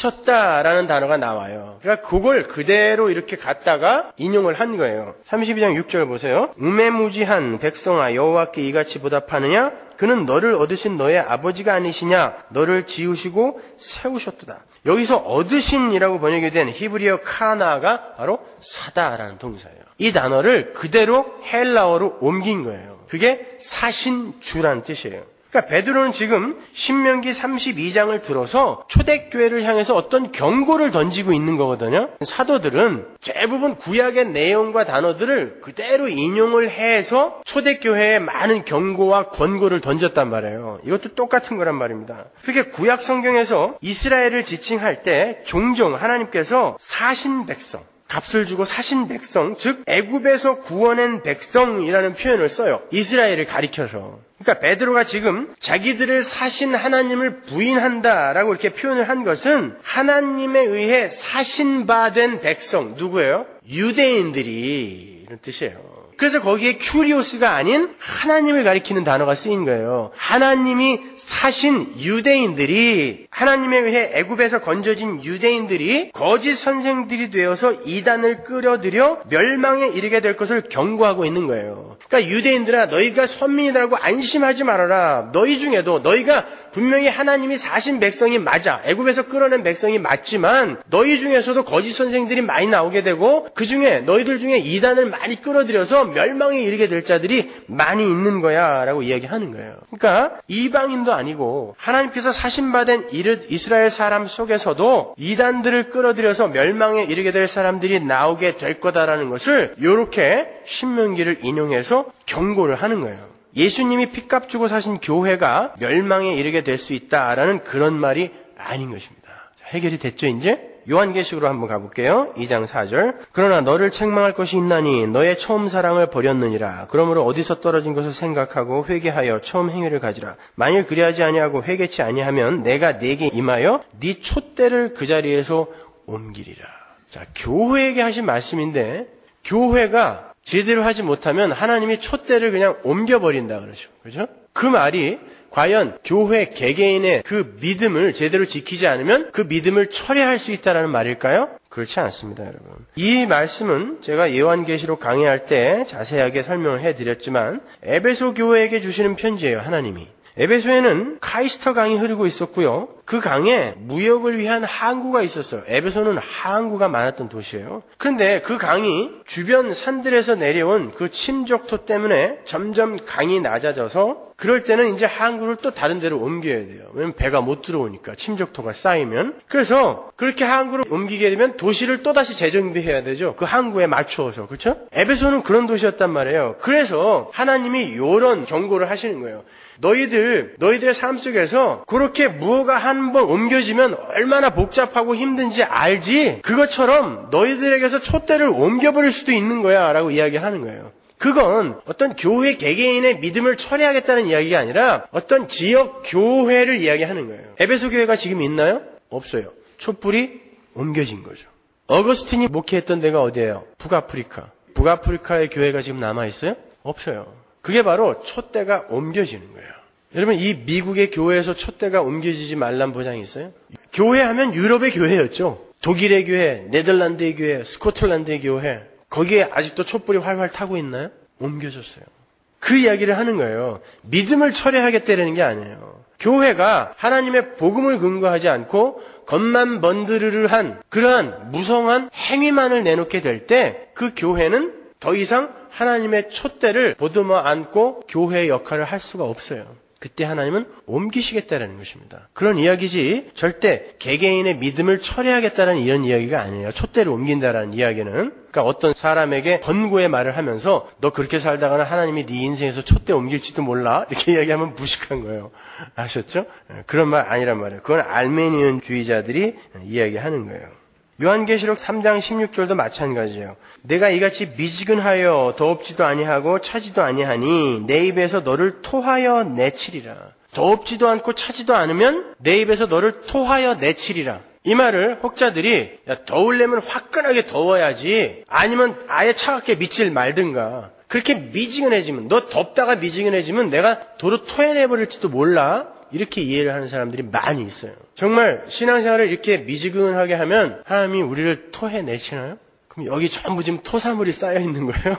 사셨다라는 단어가 나와요. 그러니까 그걸 그대로 이렇게 갖다가 인용을 한 거예요. 32장 6절 보세요. 우매무지한 백성아 여호와께 이같이 보답하느냐? 그는 너를 얻으신 너의 아버지가 아니시냐? 너를 지으시고 세우셨도다. 여기서 얻으신이라고 번역이 된 히브리어 카나가 바로 사다라는 동사예요. 이 단어를 그대로 헬라어로 옮긴 거예요. 그게 사신 주라는 뜻이에요. 그러니까 베드로는 지금 신명기 32장을 들어서 초대교회를 향해서 어떤 경고를 던지고 있는 거거든요. 사도들은 대부분 구약의 내용과 단어들을 그대로 인용을 해서 초대교회에 많은 경고와 권고를 던졌단 말이에요. 이것도 똑같은 거란 말입니다. 그렇게 구약 성경에서 이스라엘을 지칭할 때 종종 하나님께서 사신 백성, 값을 주고 사신 백성, 즉 애굽에서 구원한 백성이라는 표현을 써요. 이스라엘을 가리켜서. 그러니까 베드로가 지금 자기들을 사신 하나님을 부인한다라고 이렇게 표현을 한 것은 하나님에 의해 사신 바 된 백성, 누구예요? 유대인들이 이런 뜻이에요. 그래서 거기에 큐리오스가 아닌 하나님을 가리키는 단어가 쓰인 거예요. 하나님이 사신 유대인들이, 하나님에 의해 애굽에서 건져진 유대인들이 거짓 선생들이 되어서 이단을 끌어들여 멸망에 이르게 될 것을 경고하고 있는 거예요. 그러니까 유대인들아, 너희가 선민이라고 안심하지 말아라. 너희 중에도 너희가 분명히 하나님이 사신 백성이 맞아. 애굽에서 끌어낸 백성이 맞지만 너희 중에서도 거짓 선생들이 많이 나오게 되고 그 중에 너희들 중에 이단을 많이 끌어들여서 멸망에 이르게 될 자들이 많이 있는 거야 라고 이야기하는 거예요. 그러니까 이방인도 아니고 하나님께서 사신받은 이스라엘 사람 속에서도 이단들을 끌어들여서 멸망에 이르게 될 사람들이 나오게 될 거다라는 것을 이렇게 신명기를 인용해서 경고를 하는 거예요. 예수님이 핏값 주고 사신 교회가 멸망에 이르게 될 수 있다라는 그런 말이 아닌 것입니다. 해결이 됐죠, 이제? 요한계시록으로 한번 가볼게요. 2장 4절. 그러나 너를 책망할 것이 있나니 너의 처음 사랑을 버렸느니라. 그러므로 어디서 떨어진 것을 생각하고 회개하여 처음 행위를 가지라. 만일 그리하지 아니하고 회개치 아니하면 내가 네게 임하여 네 촛대를 그 자리에서 옮기리라. 자, 교회에게 하신 말씀인데 교회가 제대로 하지 못하면 하나님이 촛대를 그냥 옮겨버린다 그러죠. 그렇죠? 그 말이 과연 교회 개개인의 그 믿음을 제대로 지키지 않으면 그 믿음을 철회할 수 있다는 말일까요? 그렇지 않습니다, 여러분. 이 말씀은 제가 요한계시록 강의할 때 자세하게 설명을 해드렸지만 에베소 교회에게 주시는 편지예요, 하나님이. 에베소에는 카이스터 강이 흐르고 있었고요. 그 강에 무역을 위한 항구가 있었어요. 에베소는 항구가 많았던 도시예요. 그런데 그 강이 주변 산들에서 내려온 그 침적토 때문에 점점 강이 낮아져서 그럴 때는 이제 항구를 또 다른 데로 옮겨야 돼요. 왜냐면 배가 못 들어오니까 침적토가 쌓이면. 그래서 그렇게 항구를 옮기게 되면 도시를 또다시 재정비해야 되죠. 그 항구에 맞추어서. 그렇죠? 에베소는 그런 도시였단 말이에요. 그래서 하나님이 이런 경고를 하시는 거예요. 너희들의 삶 속에서 그렇게 무엇가 한번 옮겨지면 얼마나 복잡하고 힘든지 알지? 그것처럼 너희들에게서 촛대를 옮겨버릴 수도 있는 거야 라고 이야기하는 거예요. 그건 어떤 교회 개개인의 믿음을 철회하겠다는 이야기가 아니라 어떤 지역 교회를 이야기하는 거예요. 에베소 교회가 지금 있나요? 없어요. 촛불이 옮겨진 거죠. 어거스틴이 목회했던 데가 어디예요? 북아프리카. 북아프리카의 교회가 지금 남아있어요? 없어요. 그게 바로 촛대가 옮겨지는 거예요. 여러분, 이 미국의 교회에서 촛대가 옮겨지지 말란 보장이 있어요? 교회 하면 유럽의 교회였죠. 독일의 교회, 네덜란드의 교회, 스코틀랜드의 교회. 거기에 아직도 촛불이 활활 타고 있나요? 옮겨졌어요. 그 이야기를 하는 거예요. 믿음을 철회하겠다는 게 아니에요. 교회가 하나님의 복음을 근거하지 않고 겉만 번드르르한 그러한 무성한 행위만을 내놓게 될 때 그 교회는 더 이상 하나님의 촛대를 보듬어 안고 교회의 역할을 할 수가 없어요. 그때 하나님은 옮기시겠다는 것입니다. 그런 이야기지 절대 개개인의 믿음을 철회하겠다는 이런 이야기가 아니에요. 촛대를 옮긴다라는 이야기는 그러니까 어떤 사람에게 권고의 말을 하면서 너 그렇게 살다가는 하나님이 네 인생에서 촛대 옮길지도 몰라 이렇게 이야기하면 무식한 거예요. 아셨죠? 그런 말 아니란 말이에요. 그건 알메니언주의자들이 이야기하는 거예요. 요한계시록 3장 16절도 마찬가지예요. 내가 이같이 미지근하여 더웁지도 아니하고 차지도 아니하니 내 입에서 너를 토하여 내치리라. 더웁지도 않고 차지도 않으면 내 입에서 너를 토하여 내치리라. 이 말을 혹자들이 더우려면 화끈하게 더워야지 아니면 아예 차갑게 미칠 말든가 그렇게 미지근해지면 너 덥다가 미지근해지면 내가 도로 토해내버릴지도 몰라. 이렇게 이해를 하는 사람들이 많이 있어요. 정말 신앙생활을 이렇게 미지근하게 하면 하나님이 우리를 토해내시나요? 그럼 여기 전부 지금 토사물이 쌓여 있는 거예요?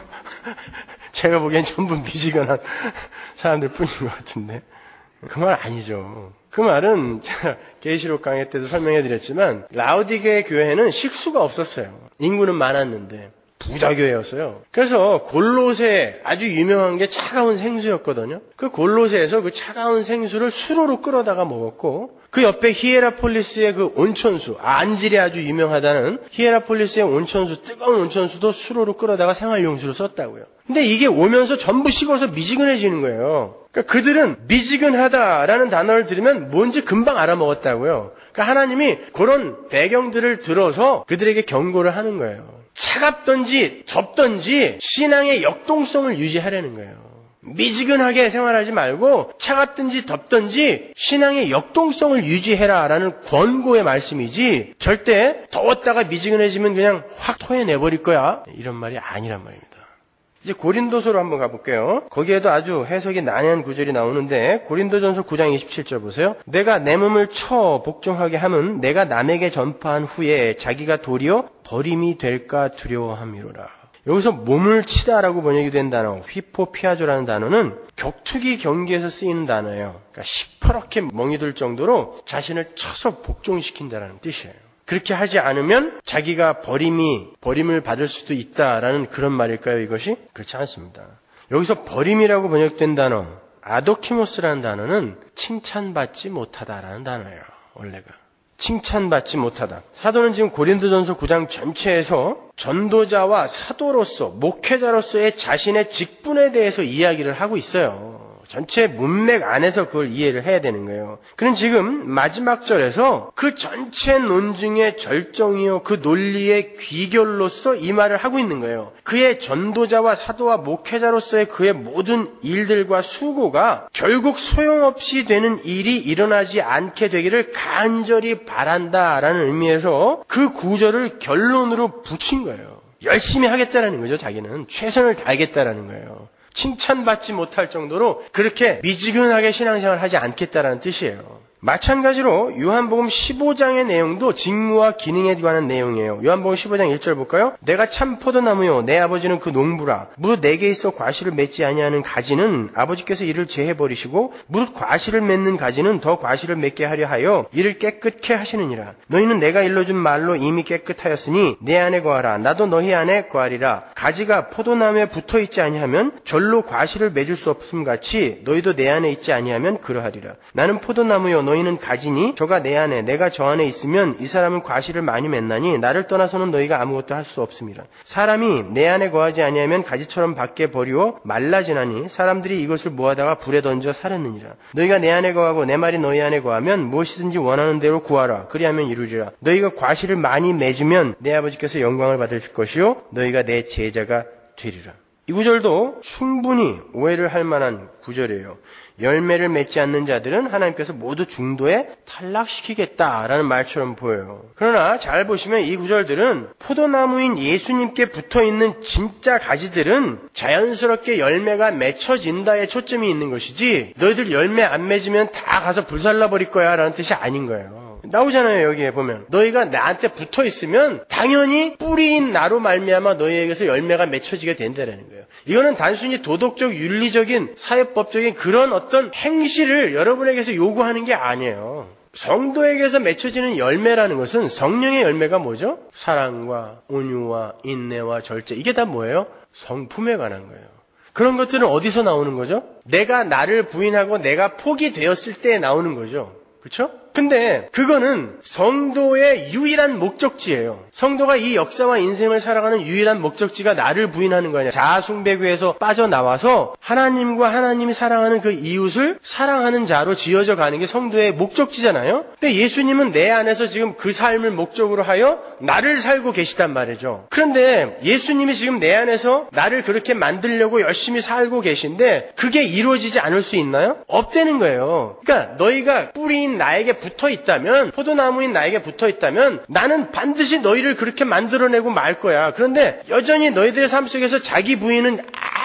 제가 보기엔 전부 미지근한 사람들 뿐인 것 같은데. 그 말 아니죠. 그 말은 제가 계시록 강의 때도 설명해 드렸지만 라우디게 교회에는 식수가 없었어요. 인구는 많았는데. 부자교회였어요. 그래서 골로새 아주 유명한 게 차가운 생수였거든요. 그 골로새에서 그 차가운 생수를 수로로 끌어다가 먹었고 그 옆에 히에라폴리스의 그 온천수, 안질이 아주 유명하다는 히에라폴리스의 온천수, 뜨거운 온천수도 수로로 끌어다가 생활용수로 썼다고요. 근데 이게 오면서 전부 식어서 미지근해지는 거예요. 그러니까 그들은 미지근하다라는 단어를 들으면 뭔지 금방 알아먹었다고요. 그러니까 하나님이 그런 배경들을 들어서 그들에게 경고를 하는 거예요. 차갑던지 덥던지 신앙의 역동성을 유지하려는 거예요. 미지근하게 생활하지 말고 차갑든지 덥든지 신앙의 역동성을 유지해라라는 권고의 말씀이지 절대 더웠다가 미지근해지면 그냥 확 토해내버릴 거야 이런 말이 아니란 말입니다. 이제 고린도서로 한번 가볼게요. 거기에도 아주 해석이 난해한 구절이 나오는데 고린도전서 9장 27절 보세요. 내가 내 몸을 쳐 복종하게 함은 내가 남에게 전파한 후에 자기가 도리어 버림이 될까 두려워함이로라. 여기서 몸을 치다라고 번역이 된 단어 휘포피아조라는 단어는 격투기 경기에서 쓰이는 단어예요. 그러니까 시퍼렇게 멍이 들 정도로 자신을 쳐서 복종시킨다라는 뜻이에요. 그렇게 하지 않으면 자기가 버림을 받을 수도 있다라는 그런 말일까요, 이것이? 그렇지 않습니다. 여기서 버림이라고 번역된 단어, 아도키모스라는 단어는 칭찬받지 못하다라는 단어예요, 원래가. 칭찬받지 못하다. 사도는 지금 고린도전서 9장 전체에서 전도자와 사도로서, 목회자로서의 자신의 직분에 대해서 이야기를 하고 있어요. 전체 문맥 안에서 그걸 이해를 해야 되는 거예요. 그는 지금 마지막 절에서 그 전체 논증의 절정이요, 그 논리의 귀결로서 이 말을 하고 있는 거예요. 그의 전도자와 사도와 목회자로서의 그의 모든 일들과 수고가 결국 소용없이 되는 일이 일어나지 않게 되기를 간절히 바란다라는 의미에서 그 구절을 결론으로 붙인 거예요. 열심히 하겠다라는 거죠. 자기는 최선을 다하겠다라는 거예요. 칭찬받지 못할 정도로 그렇게 미지근하게 신앙생활을 하지 않겠다라는 뜻이에요. 마찬가지로 요한복음 15장의 내용도 직무와 기능에 관한 내용이에요. 요한복음 15장 1절 볼까요? 내가 참 포도나무요 내 아버지는 그 농부라. 무릇 내게 있어 과실을 맺지 아니하는 가지는 아버지께서 이를 제해버리시고 무릇 과실을 맺는 가지는 더 과실을 맺게 하려 하여 이를 깨끗게 하시느니라. 너희는 내가 일러준 말로 이미 깨끗하였으니 내 안에 거하라. 나도 너희 안에 거하리라. 가지가 포도나무에 붙어있지 아니하면 절로 과실을 맺을 수 없음 같이 너희도 내 안에 있지 아니하면 그러하리라. 나는 포도나무요 너희는 가지니 저가 내 안에 내가 저 안에 있으면 이 사람은 과실을 많이 맺나니 나를 떠나서는 너희가 아무것도 할 수 없습니다. 사람이 내 안에 거하지 아니하면 가지처럼 밖에 버리고 말라지나니 사람들이 이것을 모아다가 불에 던져 사르느니라. 너희가 내 안에 거하고 내 말이 너희 안에 거하면 무엇이든지 원하는 대로 구하라. 그리하면 이루리라. 너희가 과실을 많이 맺으면 내 아버지께서 영광을 받으실 것이요 너희가 내 제자가 되리라. 이 구절도 충분히 오해를 할 만한 구절이에요. 열매를 맺지 않는 자들은 하나님께서 모두 중도에 탈락시키겠다라는 말처럼 보여요. 그러나 잘 보시면 이 구절들은 포도나무인 예수님께 붙어있는 진짜 가지들은 자연스럽게 열매가 맺혀진다에 초점이 있는 것이지 너희들 열매 안 맺으면 다 가서 불살라버릴 거야 라는 뜻이 아닌 거예요. 나오잖아요. 여기에 보면 너희가 나한테 붙어있으면 당연히 뿌리인 나로 말미암아 너희에게서 열매가 맺혀지게 된다라는 거예요. 이거는 단순히 도덕적, 윤리적인, 사회법적인 그런 어떤 행실을 여러분에게서 요구하는 게 아니에요. 성도에게서 맺혀지는 열매라는 것은 성령의 열매가 뭐죠? 사랑과 온유와 인내와 절제. 이게 다 뭐예요? 성품에 관한 거예요. 그런 것들은 어디서 나오는 거죠? 내가 나를 부인하고 내가 포기되었을 때 나오는 거죠. 그렇죠? 근데 그거는 성도의 유일한 목적지예요. 성도가 이 역사와 인생을 살아가는 유일한 목적지가 나를 부인하는 거 아니야. 자아숭배교에서 빠져나와서 하나님과 하나님이 사랑하는 그 이웃을 사랑하는 자로 지어져 가는 게 성도의 목적지잖아요. 근데 예수님은 내 안에서 지금 그 삶을 목적으로 하여 나를 살고 계시단 말이죠. 그런데 예수님이 지금 내 안에서 나를 그렇게 만들려고 열심히 살고 계신데 그게 이루어지지 않을 수 있나요? 없다는 거예요. 그러니까 너희가 뿌리인 나에게 붙어 있다면, 포도나무인 나에게 붙어 있다면 나는 반드시 너희를 그렇게 만들어내고 말 거야. 그런데 여전히 너희들의 삶 속에서 자기 부인은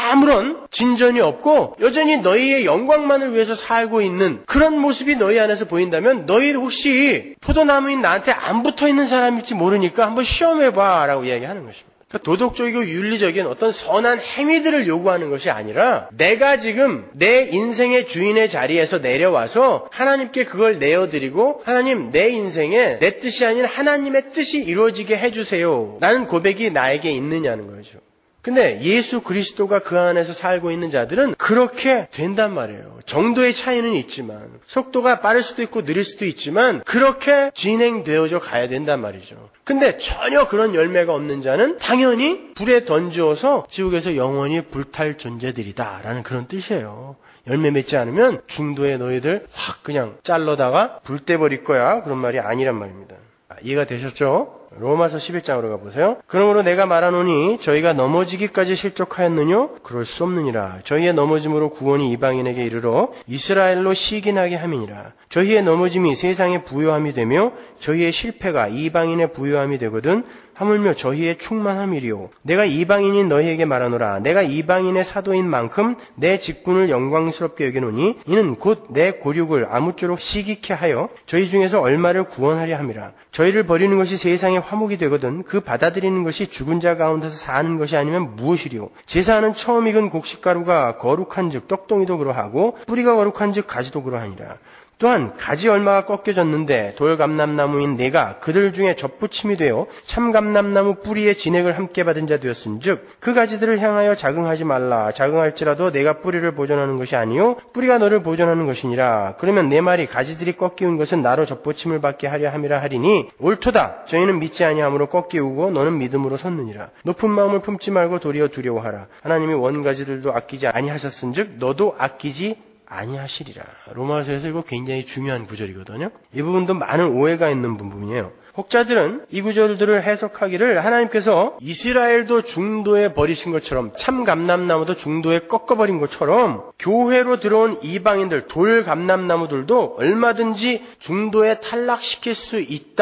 아무런 진전이 없고 여전히 너희의 영광만을 위해서 살고 있는 그런 모습이 너희 안에서 보인다면 너희 혹시 포도나무인 나한테 안 붙어 있는 사람일지 모르니까 한번 시험해봐 라고 이야기하는 것입니다. 그러니까 도덕적이고 윤리적인 어떤 선한 행위들을 요구하는 것이 아니라 내가 지금 내 인생의 주인의 자리에서 내려와서 하나님께 그걸 내어드리고 하나님 내 인생에 내 뜻이 아닌 하나님의 뜻이 이루어지게 해주세요 라는 고백이 나에게 있느냐는 거죠. 근데 예수 그리스도가 그 안에서 살고 있는 자들은 그렇게 된단 말이에요. 정도의 차이는 있지만 속도가 빠를 수도 있고 느릴 수도 있지만 그렇게 진행되어져 가야 된단 말이죠. 근데 전혀 그런 열매가 없는 자는 당연히 불에 던져서 지옥에서 영원히 불탈 존재들이다 라는 그런 뜻이에요. 열매 맺지 않으면 중도에 너희들 확 그냥 잘라다가 불 떼버릴 거야 그런 말이 아니란 말입니다. 이해가 되셨죠? 로마서 11장으로 가보세요. 그러므로 내가 말하노니 저희가 넘어지기까지 실족하였느뇨? 그럴 수 없느니라. 저희의 넘어짐으로 구원이 이방인에게 이르러 이스라엘로 시기나게 함이니라. 저희의 넘어짐이 세상의 부요함이 되며 저희의 실패가 이방인의 부요함이 되거든 하물며 저희의 충만함이리요. 내가 이방인인 너희에게 말하노라. 내가 이방인의 사도인 만큼 내 직분을 영광스럽게 여기노니 이는 곧 내 고륙을 아무쪼록 시기케 하여 저희 중에서 얼마를 구원하려 함이라. 저희를 버리는 것이 세상의 화목이 되거든 그 받아들이는 것이 죽은 자 가운데서 사는 것이 아니면 무엇이리요. 제사하는 처음 익은 곡식가루가 거룩한 즉 떡동이도 그러하고 뿌리가 거룩한 즉 가지도 그러하니라. 또한 가지 얼마가 꺾여졌는데 돌감람나무인 내가 그들 중에 접붙임이 되어 참감람나무 뿌리의 진액을 함께 받은 자 되었은즉 그 가지들을 향하여 자긍하지 말라. 자긍할지라도 내가 뿌리를 보존하는 것이 아니요 뿌리가 너를 보존하는 것이니라. 그러면 내 말이 가지들이 꺾이운 것은 나로 접붙임을 받게 하려 함이라 하리니 옳도다. 저희는 믿지 아니함으로 꺾이우고 너는 믿음으로 섰느니라. 높은 마음을 품지 말고 도리어 두려워하라. 하나님이 원가지들도 아끼지 아니하셨은즉 너도 아끼지 아니하시리라. 로마서에서 이거 굉장히 중요한 구절이거든요. 이 부분도 많은 오해가 있는 부분이에요. 혹자들은 이 구절들을 해석하기를 하나님께서 이스라엘도 중도에 버리신 것처럼 참 감람나무도 중도에 꺾어버린 것처럼 교회로 들어온 이방인들 돌 감람나무들도 얼마든지 중도에 탈락시킬 수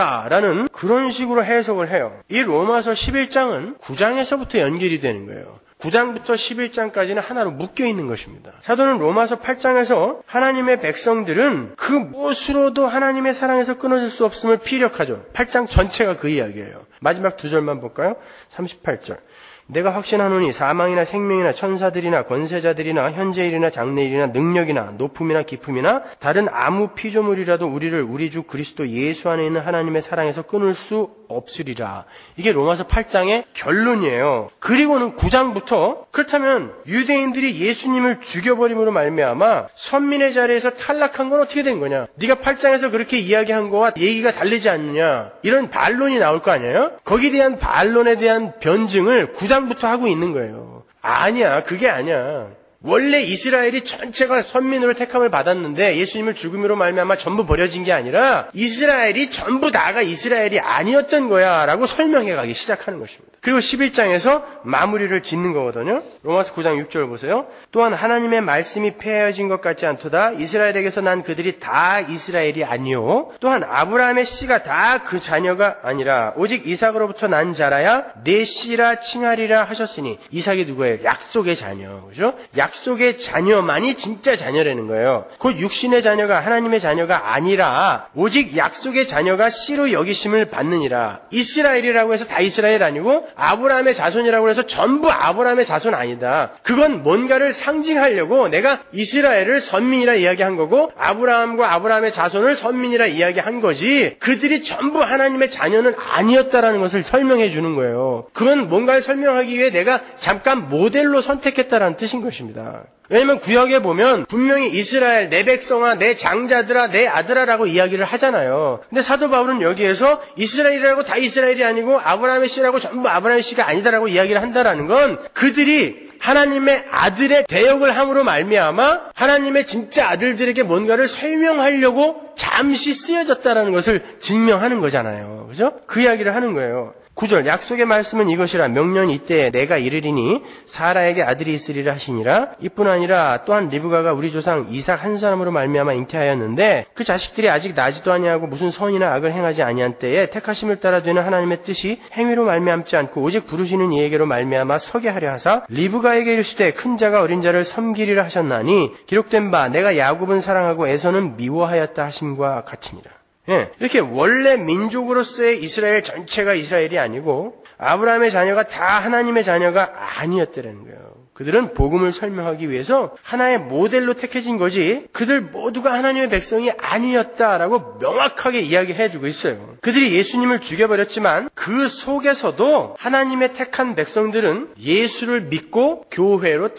있다라는 그런 식으로 해석을 해요. 이 로마서 11장은 9장에서부터 연결이 되는 거예요. 9장부터 11장까지는 하나로 묶여 있는 것입니다. 사도는 로마서 8장에서 하나님의 백성들은 그 무엇으로도 하나님의 사랑에서 끊어질 수 없음을 피력하죠. 8장 전체가 그 이야기예요. 마지막 두 절만 볼까요? 38절. 내가 확신하노니 사망이나 생명이나 천사들이나 권세자들이나 현재일이나 장래일이나 능력이나 높음이나 깊음이나 다른 아무 피조물이라도 우리를 우리 주 그리스도 예수 안에 있는 하나님의 사랑에서 끊을 수 없으리라. 이게 로마서 8장의 결론이에요. 그리고는 9장부터 그렇다면 유대인들이 예수님을 죽여버림으로 말미암아 선민의 자리에서 탈락한 건 어떻게 된 거냐? 네가 8장에서 그렇게 이야기한 거와 얘기가 다르지 않느냐? 이런 반론이 나올 거 아니에요? 거기에 대한 반론에 대한 변증을 9장부터 하고 있는 거예요. 아니야, 그게 아니야. 원래 이스라엘이 전체가 선민으로 택함을 받았는데 예수님을 죽음으로 말미암아 전부 버려진 게 아니라 이스라엘이 전부 다가 이스라엘이 아니었던 거야 라고 설명해 가기 시작하는 것입니다. 그리고 11장에서 마무리를 짓는 거거든요. 로마서 9장 6절 보세요. 또한 하나님의 말씀이 폐하여진 것 같지 않도다. 이스라엘에게서 난 그들이 다 이스라엘이 아니요 또한 아브라함의 씨가 다 그 자녀가 아니라 오직 이삭으로부터 난 자라야 내 씨라 칭하리라 하셨으니 이삭이 누구예요? 약속의 자녀. 그죠? 약속의 자녀만이 진짜 자녀라는 거예요. 곧 육신의 자녀가 하나님의 자녀가 아니라 오직 약속의 자녀가 씨로 여기심을 받느니라. 이스라엘이라고 해서 다 이스라엘 아니고 아브라함의 자손이라고 해서 전부 아브라함의 자손 아니다. 그건 뭔가를 상징하려고 내가 이스라엘을 선민이라 이야기한 거고 아브라함과 아브라함의 자손을 선민이라 이야기한 거지 그들이 전부 하나님의 자녀는 아니었다라는 것을 설명해 주는 거예요. 그건 뭔가를 설명하기 위해 내가 잠깐 모델로 선택했다라는 뜻인 것입니다. 왜냐면 구약에 보면 분명히 이스라엘, 내 백성아, 내 장자들아, 내 아들아라고 이야기를 하잖아요. 근데 사도 바울은 여기에서 이스라엘이라고 다 이스라엘이 아니고 아브라함의 씨라고 전부 아브라함의 씨가 아니다라고 이야기를 한다라는 건 그들이 하나님의 아들의 대역을 함으로 말미암아 하나님의 진짜 아들들에게 뭔가를 설명하려고 잠시 쓰여졌다라는 것을 증명하는 거잖아요. 그죠? 그 이야기를 하는 거예요. 9절 약속의 말씀은 이것이라 명년 이때에 내가 이르리니 사라에게 아들이 있으리라 하시니라. 이뿐 아니라 또한 리브가가 우리 조상 이삭 한 사람으로 말미암아 잉태하였는데 그 자식들이 아직 나지도 아니하고 무슨 선이나 악을 행하지 아니한 때에 택하심을 따라 되는 하나님의 뜻이 행위로 말미암지 않고 오직 부르시는 이에게로 말미암아 서게 하려 하사 리브가에게 이르시되 큰 자가 어린 자를 섬기리라 하셨나니 기록된 바 내가 야곱은 사랑하고 에서는 미워하였다 하심과 같으니라. 이렇게 원래 민족으로서의 이스라엘 전체가 이스라엘이 아니고 아브라함의 자녀가 다 하나님의 자녀가 아니었다는 거예요. 그들은 복음을 설명하기 위해서 하나의 모델로 택해진 거지 그들 모두가 하나님의 백성이 아니었다라고 명확하게 이야기해주고 있어요. 그들이 예수님을 죽여버렸지만 그 속에서도 하나님의 택한 백성들은 예수를 믿고 교회로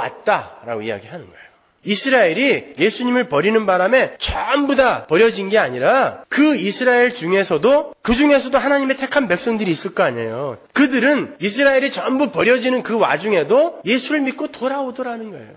들어왔다라고 이야기하는 거예요. 이스라엘이 예수님을 버리는 바람에 전부 다 버려진 게 아니라 그 이스라엘 중에서도 그 중에서도 하나님의 택한 백성들이 있을 거 아니에요. 그들은 이스라엘이 전부 버려지는 그 와중에도 예수를 믿고 돌아오더라는 거예요.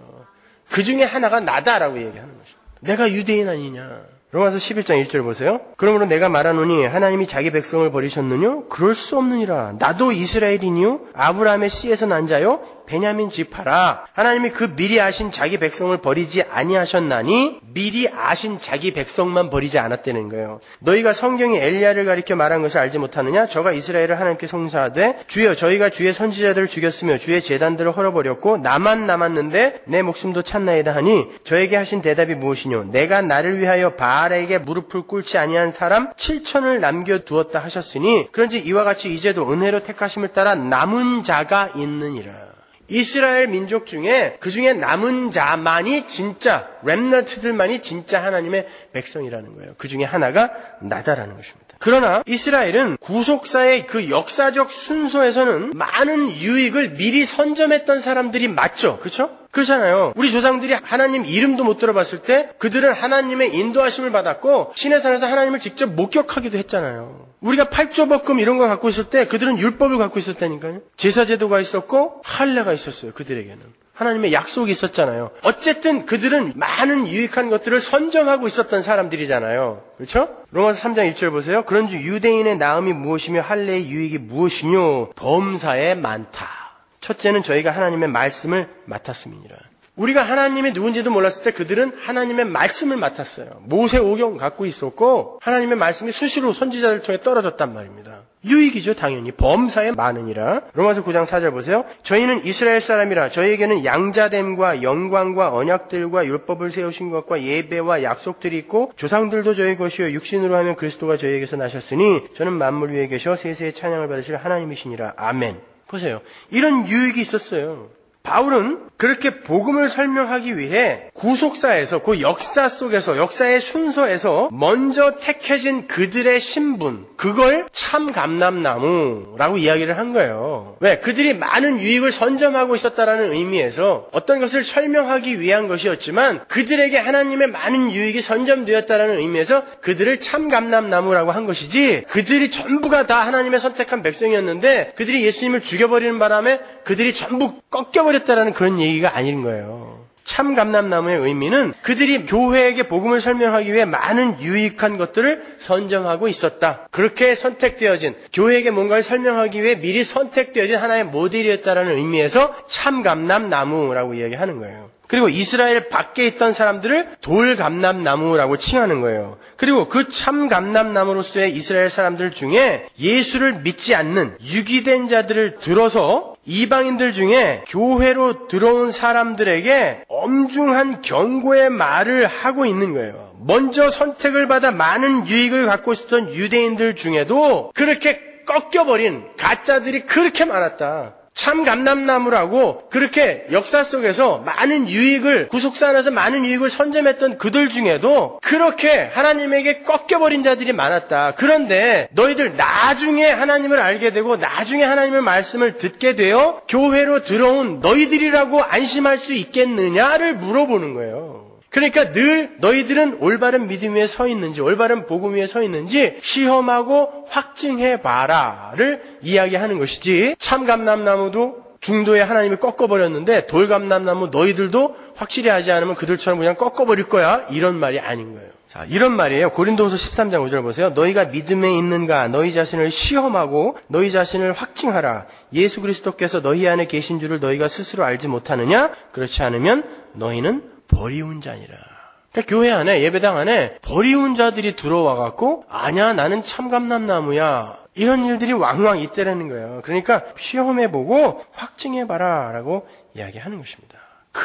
그 중에 하나가 나다라고 얘기하는 것입니다. 내가 유대인 아니냐. 로마서 11장 1절 보세요. 그러므로 내가 말하노니 하나님이 자기 백성을 버리셨느뇨? 그럴 수 없느니라. 나도 이스라엘이니요? 아브라함의 씨에서 난 자요? 베냐민 지파라. 하나님이 그 미리 아신 자기 백성을 버리지 아니하셨나니 미리 아신 자기 백성만 버리지 않았다는 거예요. 너희가 성경이 엘리야를 가리켜 말한 것을 알지 못하느냐? 저가 이스라엘을 하나님께 송사하되 주여 저희가 주의 선지자들을 죽였으며 주의 제단들을 헐어버렸고 나만 남았는데 내 목숨도 찾나이다 하니 저에게 하신 대답이 무엇이뇨? 내가 나를 위하여 바알에게 무릎을 꿇지 아니한 사람 7천을 남겨두었다 하셨으니 그런지 이와 같이 이제도 은혜로 택하심을 따라 남은 자가 있느니라. 이스라엘 민족 중에 그 중에 남은 자만이 진짜 렘넌트들만이 진짜 하나님의 백성이라는 거예요. 그 중에 하나가 나다라는 것입니다. 그러나 이스라엘은 구속사의 그 역사적 순서에서는 많은 유익을 미리 선점했던 사람들이 맞죠. 그렇죠? 그렇잖아요. 우리 조상들이 하나님 이름도 못 들어봤을 때 그들은 하나님의 인도하심을 받았고 시내산에서 하나님을 직접 목격하기도 했잖아요. 우리가 팔조법금 이런 거 갖고 있을 때 그들은 율법을 갖고 있었다니까요. 제사제도가 있었고 할례가 있었어요. 그들에게는. 하나님의 약속이 있었잖아요. 어쨌든 그들은 많은 유익한 것들을 선점하고 있었던 사람들이잖아요. 그렇죠? 로마서 3장 1절 보세요. 그런즉 유대인의 나음이 무엇이며 할례의 유익이 무엇이뇨? 범사에 많다. 첫째는 저희가 하나님의 말씀을 맡았음이니라. 우리가 하나님이 누군지도 몰랐을 때 그들은 하나님의 말씀을 맡았어요. 모세오경 갖고 있었고 하나님의 말씀이 수시로 선지자들 통해 떨어졌단 말입니다. 유익이죠, 당연히. 범사에 많으니라. 로마서 9장 4절 보세요. 저희는 이스라엘 사람이라 저희에게는 양자됨과 영광과 언약들과 율법을 세우신 것과 예배와 약속들이 있고 조상들도 저희 것이요 육신으로 하면 그리스도가 저희에게서 나셨으니 저는 만물 위에 계셔 세세의 찬양을 받으실 하나님이시니라. 아멘. 보세요. 이런 유익이 있었어요. 바울은 그렇게 복음을 설명하기 위해 구속사에서 그 역사 속에서 역사의 순서에서 먼저 택해진 그들의 신분, 그걸 참 감람나무라고 이야기를 한 거예요. 왜? 그들이 많은 유익을 선점하고 있었다라는 의미에서 어떤 것을 설명하기 위한 것이었지만 그들에게 하나님의 많은 유익이 선점되었다라는 의미에서 그들을 참 감람나무라고 한 것이지 그들이 전부가 다 하나님의 선택한 백성이었는데 그들이 예수님을 죽여버리는 바람에 그들이 전부 꺾여버렸다라는 그런 얘기가 아닌 거예요. 참 감람나무의 의미는 그들이 교회에게 복음을 설명하기 위해 많은 유익한 것들을 선점하고 있었다. 그렇게 선택되어진, 교회에게 뭔가를 설명하기 위해 미리 선택되어진 하나의 모델이었다라는 의미에서 참 감람나무라고 이야기하는 거예요. 그리고 이스라엘 밖에 있던 사람들을 돌감람나무라고 칭하는 거예요. 그리고 그 참 감람나무로서의 이스라엘 사람들 중에 예수를 믿지 않는 유기된 자들을 들어서 이방인들 중에 교회로 들어온 사람들에게 엄중한 경고의 말을 하고 있는 거예요. 먼저 선택을 받아 많은 유익을 갖고 있었던 유대인들 중에도 그렇게 꺾여버린 가짜들이 그렇게 많았다. 참 감람나무라고 그렇게 역사 속에서 많은 유익을 구속사 안에서 많은 유익을 선점했던 그들 중에도 그렇게 하나님에게 꺾여버린 자들이 많았다. 그런데 너희들 나중에 하나님을 알게 되고 나중에 하나님의 말씀을 듣게 되어 교회로 들어온 너희들이라고 안심할 수 있겠느냐를 물어보는 거예요. 그러니까 늘 너희들은 올바른 믿음 위에 서 있는지 올바른 복음 위에 서 있는지 시험하고 확증해봐라를 이야기하는 것이지 참 감람나무도 중도에 하나님이 꺾어버렸는데 돌감람나무 너희들도 확실히 하지 않으면 그들처럼 그냥 꺾어버릴 거야 이런 말이 아닌 거예요. 자, 이런 말이에요. 고린도후서 13장 5절 보세요. 너희가 믿음에 있는가 너희 자신을 시험하고 너희 자신을 확증하라. 예수 그리스도께서 너희 안에 계신 줄을 너희가 스스로 알지 못하느냐? 그렇지 않으면 너희는 버리운 자니라. 그러니까 교회 안에 예배당 안에 버리운 자들이 들어와갖고 아니야 나는 참 감람나무야 이런 일들이 왕왕 있다라는 거예요. 그러니까 시험해보고 확증해봐라 라고 이야기하는 것입니다.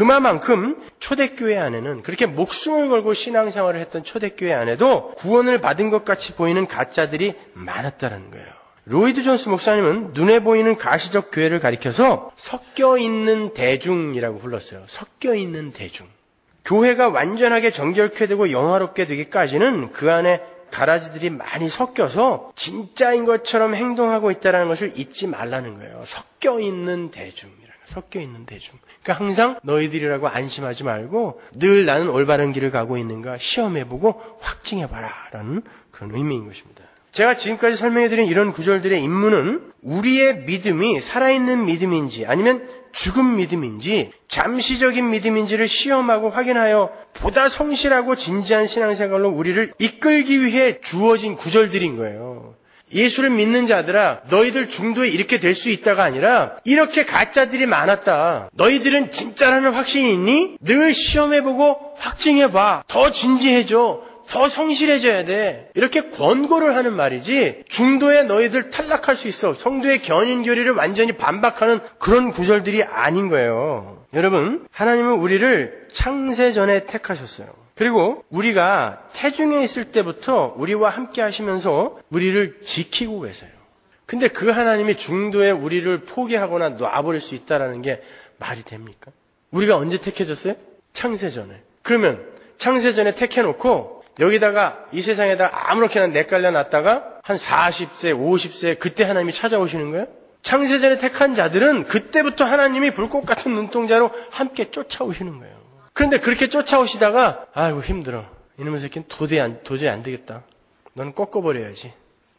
그만큼 초대교회 안에는 그렇게 목숨을 걸고 신앙생활을 했던 초대교회 안에도 구원을 받은 것 같이 보이는 가짜들이 많았다는 거예요. 로이드 존스 목사님은 눈에 보이는 가시적 교회를 가리켜서 섞여있는 대중이라고 불렀어요. 섞여있는 대중. 교회가 완전하게 정결케 되고 영화롭게 되기까지는 그 안에 가라지들이 많이 섞여서 진짜인 것처럼 행동하고 있다는 것을 잊지 말라는 거예요. 섞여있는 대중이라는 거예요. 섞여있는 대중. 그러니까 항상 너희들이라고 안심하지 말고 늘 나는 올바른 길을 가고 있는가 시험해보고 확증해봐라 라는 그런 의미인 것입니다. 제가 지금까지 설명해드린 이런 구절들의 임무는 우리의 믿음이 살아있는 믿음인지 아니면 죽은 믿음인지 잠시적인 믿음인지를 시험하고 확인하여 보다 성실하고 진지한 신앙생활로 우리를 이끌기 위해 주어진 구절들인 거예요. 예수를 믿는 자들아 너희들 중도에 이렇게 될 수 있다가 아니라 이렇게 가짜들이 많았다. 너희들은 진짜라는 확신이 있니? 늘 시험해보고 확증해봐. 더 진지해져. 더 성실해져야 돼. 이렇게 권고를 하는 말이지 중도에 너희들 탈락할 수 있어. 성도의 견인교리를 완전히 반박하는 그런 구절들이 아닌 거예요. 여러분, 하나님은 우리를 창세전에 택하셨어요. 그리고 우리가 태중에 있을 때부터 우리와 함께 하시면서 우리를 지키고 계세요. 근데 그 하나님이 중도에 우리를 포기하거나 놔버릴 수 있다는 게 말이 됩니까? 우리가 언제 택해졌어요? 창세전에. 그러면 창세전에 택해놓고 여기다가 이 세상에다 아무렇게나 내깔려 놨다가 한 40세, 50세 그때 하나님이 찾아오시는 거예요? 창세전에 택한 자들은 그때부터 하나님이 불꽃 같은 눈동자로 함께 쫓아오시는 거예요. 그런데 그렇게 쫓아오시다가 아이고 힘들어. 이놈의 새끼는 도저히 안 되겠다. 너는 꺾어버려야지.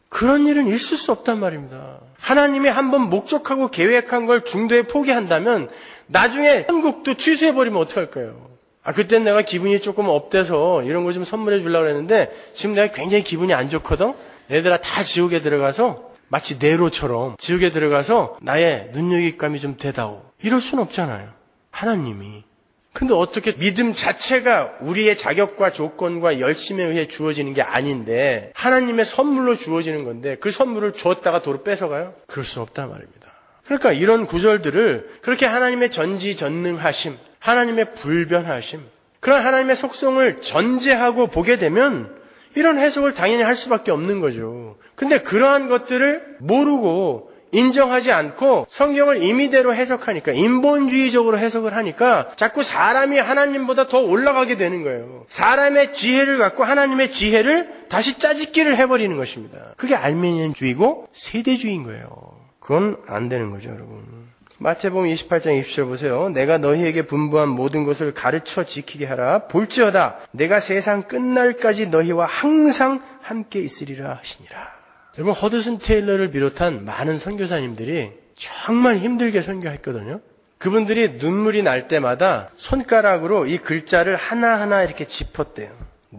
그런 일은 있을 수 없단 말입니다. 하나님이 한번 목적하고 계획한 걸 중도에 포기한다면 나중에 천국도 취소해버리면 어떡할까요? 그땐 내가 기분이 조금 업돼서 이런 거 좀 선물해 주려고 했는데 지금 내가 굉장히 기분이 안 좋거든? 얘들아 다 지옥에 들어가서 마치 네로처럼 지옥에 들어가서 나의 눈여깃감이 좀 되다오. 이럴 수는 없잖아요. 하나님이. 근데 어떻게 믿음 자체가 우리의 자격과 조건과 열심에 의해 주어지는 게 아닌데 하나님의 선물로 주어지는 건데 그 선물을 줬다가 도로 뺏어가요? 그럴 수 없단 말입니다. 그러니까 이런 구절들을 그렇게 하나님의 전지전능하심, 하나님의 불변하심, 그런 하나님의 속성을 전제하고 보게 되면 이런 해석을 당연히 할 수밖에 없는 거죠. 근데 그러한 것들을 모르고 인정하지 않고 성경을 임의대로 해석하니까 인본주의적으로 해석을 하니까 자꾸 사람이 하나님보다 더 올라가게 되는 거예요. 사람의 지혜를 갖고 하나님의 지혜를 다시 짜집기를 해버리는 것입니다. 그게 알미니언주의고 세대주의인 거예요. 그건 안 되는 거죠, 여러분. 마태복음 28장 20절 보세요. 내가 너희에게 분부한 모든 것을 가르쳐 지키게 하라. 볼지어다 내가 세상 끝날까지 너희와 항상 함께 있으리라 하시니라. 여러분, 허드슨 테일러를 비롯한 많은 선교사님들이 정말 힘들게 선교했거든요. 그분들이 눈물이 날 때마다 손가락으로 이 글자를 하나하나 이렇게 짚었대요.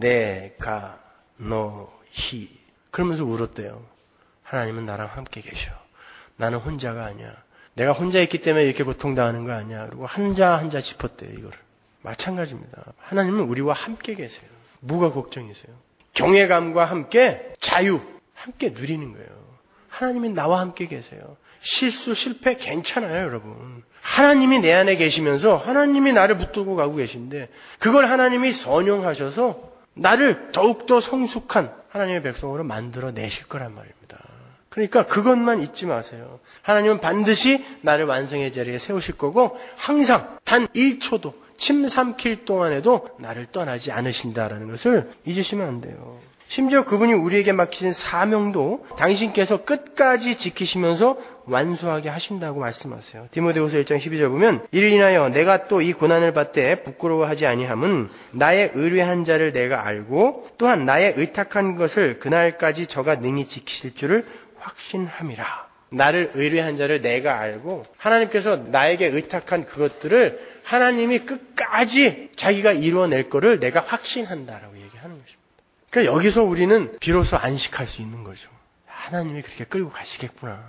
내가, 너, 히. 그러면서 울었대요. 하나님은 나랑 함께 계셔. 나는 혼자가 아니야. 내가 혼자 있기 때문에 이렇게 고통당하는 거 아니야. 그리고 한자 한자 짚었대요, 이거를. 마찬가지입니다. 하나님은 우리와 함께 계세요. 뭐가 걱정이세요? 경외감과 함께 자유, 함께 누리는 거예요. 하나님이 나와 함께 계세요. 실수, 실패 괜찮아요, 여러분. 하나님이 내 안에 계시면서 하나님이 나를 붙들고 가고 계신데 그걸 하나님이 선용하셔서 나를 더욱더 성숙한 하나님의 백성으로 만들어내실 거란 말입니다. 그러니까 그것만 잊지 마세요. 하나님은 반드시 나를 완성의 자리에 세우실 거고 항상 단 1초도 침 삼킬 동안에도 나를 떠나지 않으신다라는 것을 잊으시면 안 돼요. 심지어 그분이 우리에게 맡기신 사명도 당신께서 끝까지 지키시면서 완수하게 하신다고 말씀하세요. 디모데후서 1장 12절 보면 이를 인하여 내가 또 이 고난을 받되 부끄러워하지 아니함은 나의 의뢰한 자를 내가 알고 또한 나의 의탁한 것을 그날까지 저가 능히 지키실 줄을 확신함이라. 나를 의뢰한 자를 내가 알고 하나님께서 나에게 의탁한 그것들을 하나님이 끝까지 자기가 이루어낼 거를 내가 확신한다라고 얘기하는 것입니다. 그러니까 여기서 우리는 비로소 안식할 수 있는 거죠. 하나님이 그렇게 끌고 가시겠구나.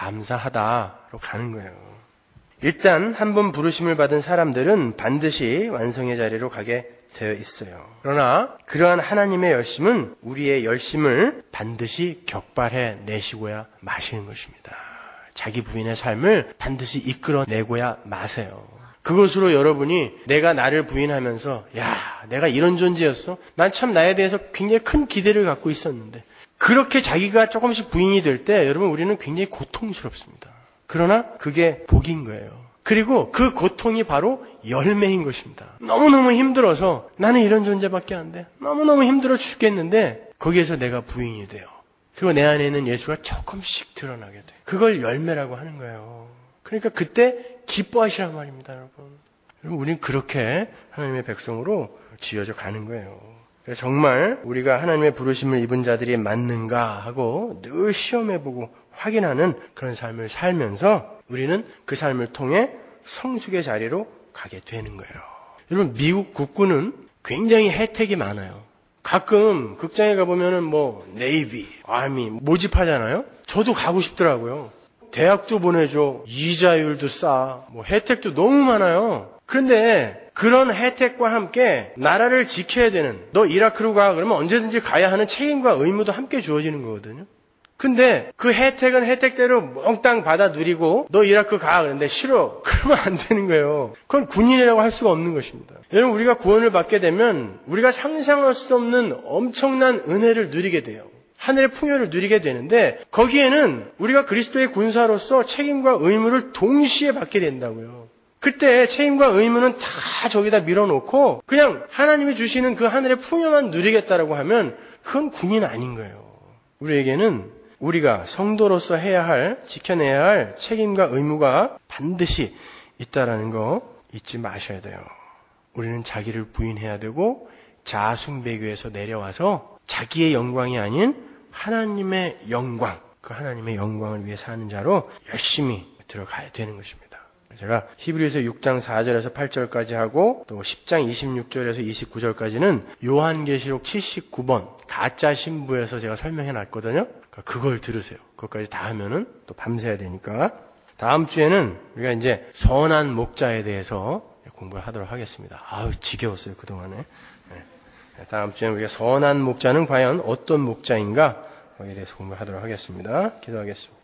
감사하다로 가는 거예요. 일단 한번 부르심을 받은 사람들은 반드시 완성의 자리로 가게 되어 있어요. 그러나 그러한 하나님의 열심은 우리의 열심을 반드시 격발해 내시고야 마시는 것입니다. 자기 부인의 삶을 반드시 이끌어내고야 마세요. 그것으로 여러분이 내가 나를 부인하면서 야, 내가 이런 존재였어? 난 참 나에 대해서 굉장히 큰 기대를 갖고 있었는데 그렇게 자기가 조금씩 부인이 될 때 여러분 우리는 굉장히 고통스럽습니다. 그러나 그게 복인 거예요. 그리고 그 고통이 바로 열매인 것입니다. 너무너무 힘들어서 나는 이런 존재밖에 안 돼. 너무너무 힘들어 죽겠는데 거기에서 내가 부인이 돼요. 그리고 내 안에 있는 예수가 조금씩 드러나게 돼요. 그걸 열매라고 하는 거예요. 그러니까 그때 기뻐하시란 말입니다, 여러분. 우리는 그렇게 하나님의 백성으로 지어져 가는 거예요. 그래서 정말 우리가 하나님의 부르심을 입은 자들이 맞는가 하고 늘 시험해보고 확인하는 그런 삶을 살면서 우리는 그 삶을 통해 성숙의 자리로 가게 되는 거예요. 여러분, 미국 국군은 굉장히 혜택이 많아요. 가끔 극장에 가보면은 네이비, 아미 모집하잖아요. 저도 가고 싶더라고요. 대학도 보내줘, 이자율도 싸, 혜택도 너무 많아요. 그런데 그런 혜택과 함께 나라를 지켜야 되는, 너 이라크로 가 그러면 언제든지 가야 하는 책임과 의무도 함께 주어지는 거거든요. 근데 그 혜택은 혜택대로 몽땅 받아 누리고 너 이라크 가 그런데 싫어. 그러면 안 되는 거예요. 그건 군인이라고 할 수가 없는 것입니다. 여러분, 우리가 구원을 받게 되면 우리가 상상할 수 없는 엄청난 은혜를 누리게 돼요. 하늘의 풍요를 누리게 되는데 거기에는 우리가 그리스도의 군사로서 책임과 의무를 동시에 받게 된다고요. 그때 책임과 의무는 다 저기다 밀어놓고 그냥 하나님이 주시는 그 하늘의 풍요만 누리겠다라고 하면 그건 군인 아닌 거예요. 우리에게는 우리가 성도로서 해야 할, 지켜내야 할 책임과 의무가 반드시 있다라는 거 잊지 마셔야 돼요. 우리는 자기를 부인해야 되고 자아숭배교에서 내려와서 자기의 영광이 아닌 하나님의 영광, 그 하나님의 영광을 위해 사는 자로 열심히 들어가야 되는 것입니다. 제가 히브리서 6장 4절에서 8절까지 하고 또 10장 26절에서 29절까지는 요한계시록 79번 가짜 신부에서 제가 설명해 놨거든요. 그걸 들으세요. 그것까지 다 하면은 또 밤새야 되니까. 다음 주에는 우리가 이제 선한 목자에 대해서 공부를 하도록 하겠습니다. 아우, 지겨웠어요, 그동안에. 다음 주에는 우리가 선한 목자는 과연 어떤 목자인가? 거기에 대해서 공부하도록 하겠습니다. 기도하겠습니다.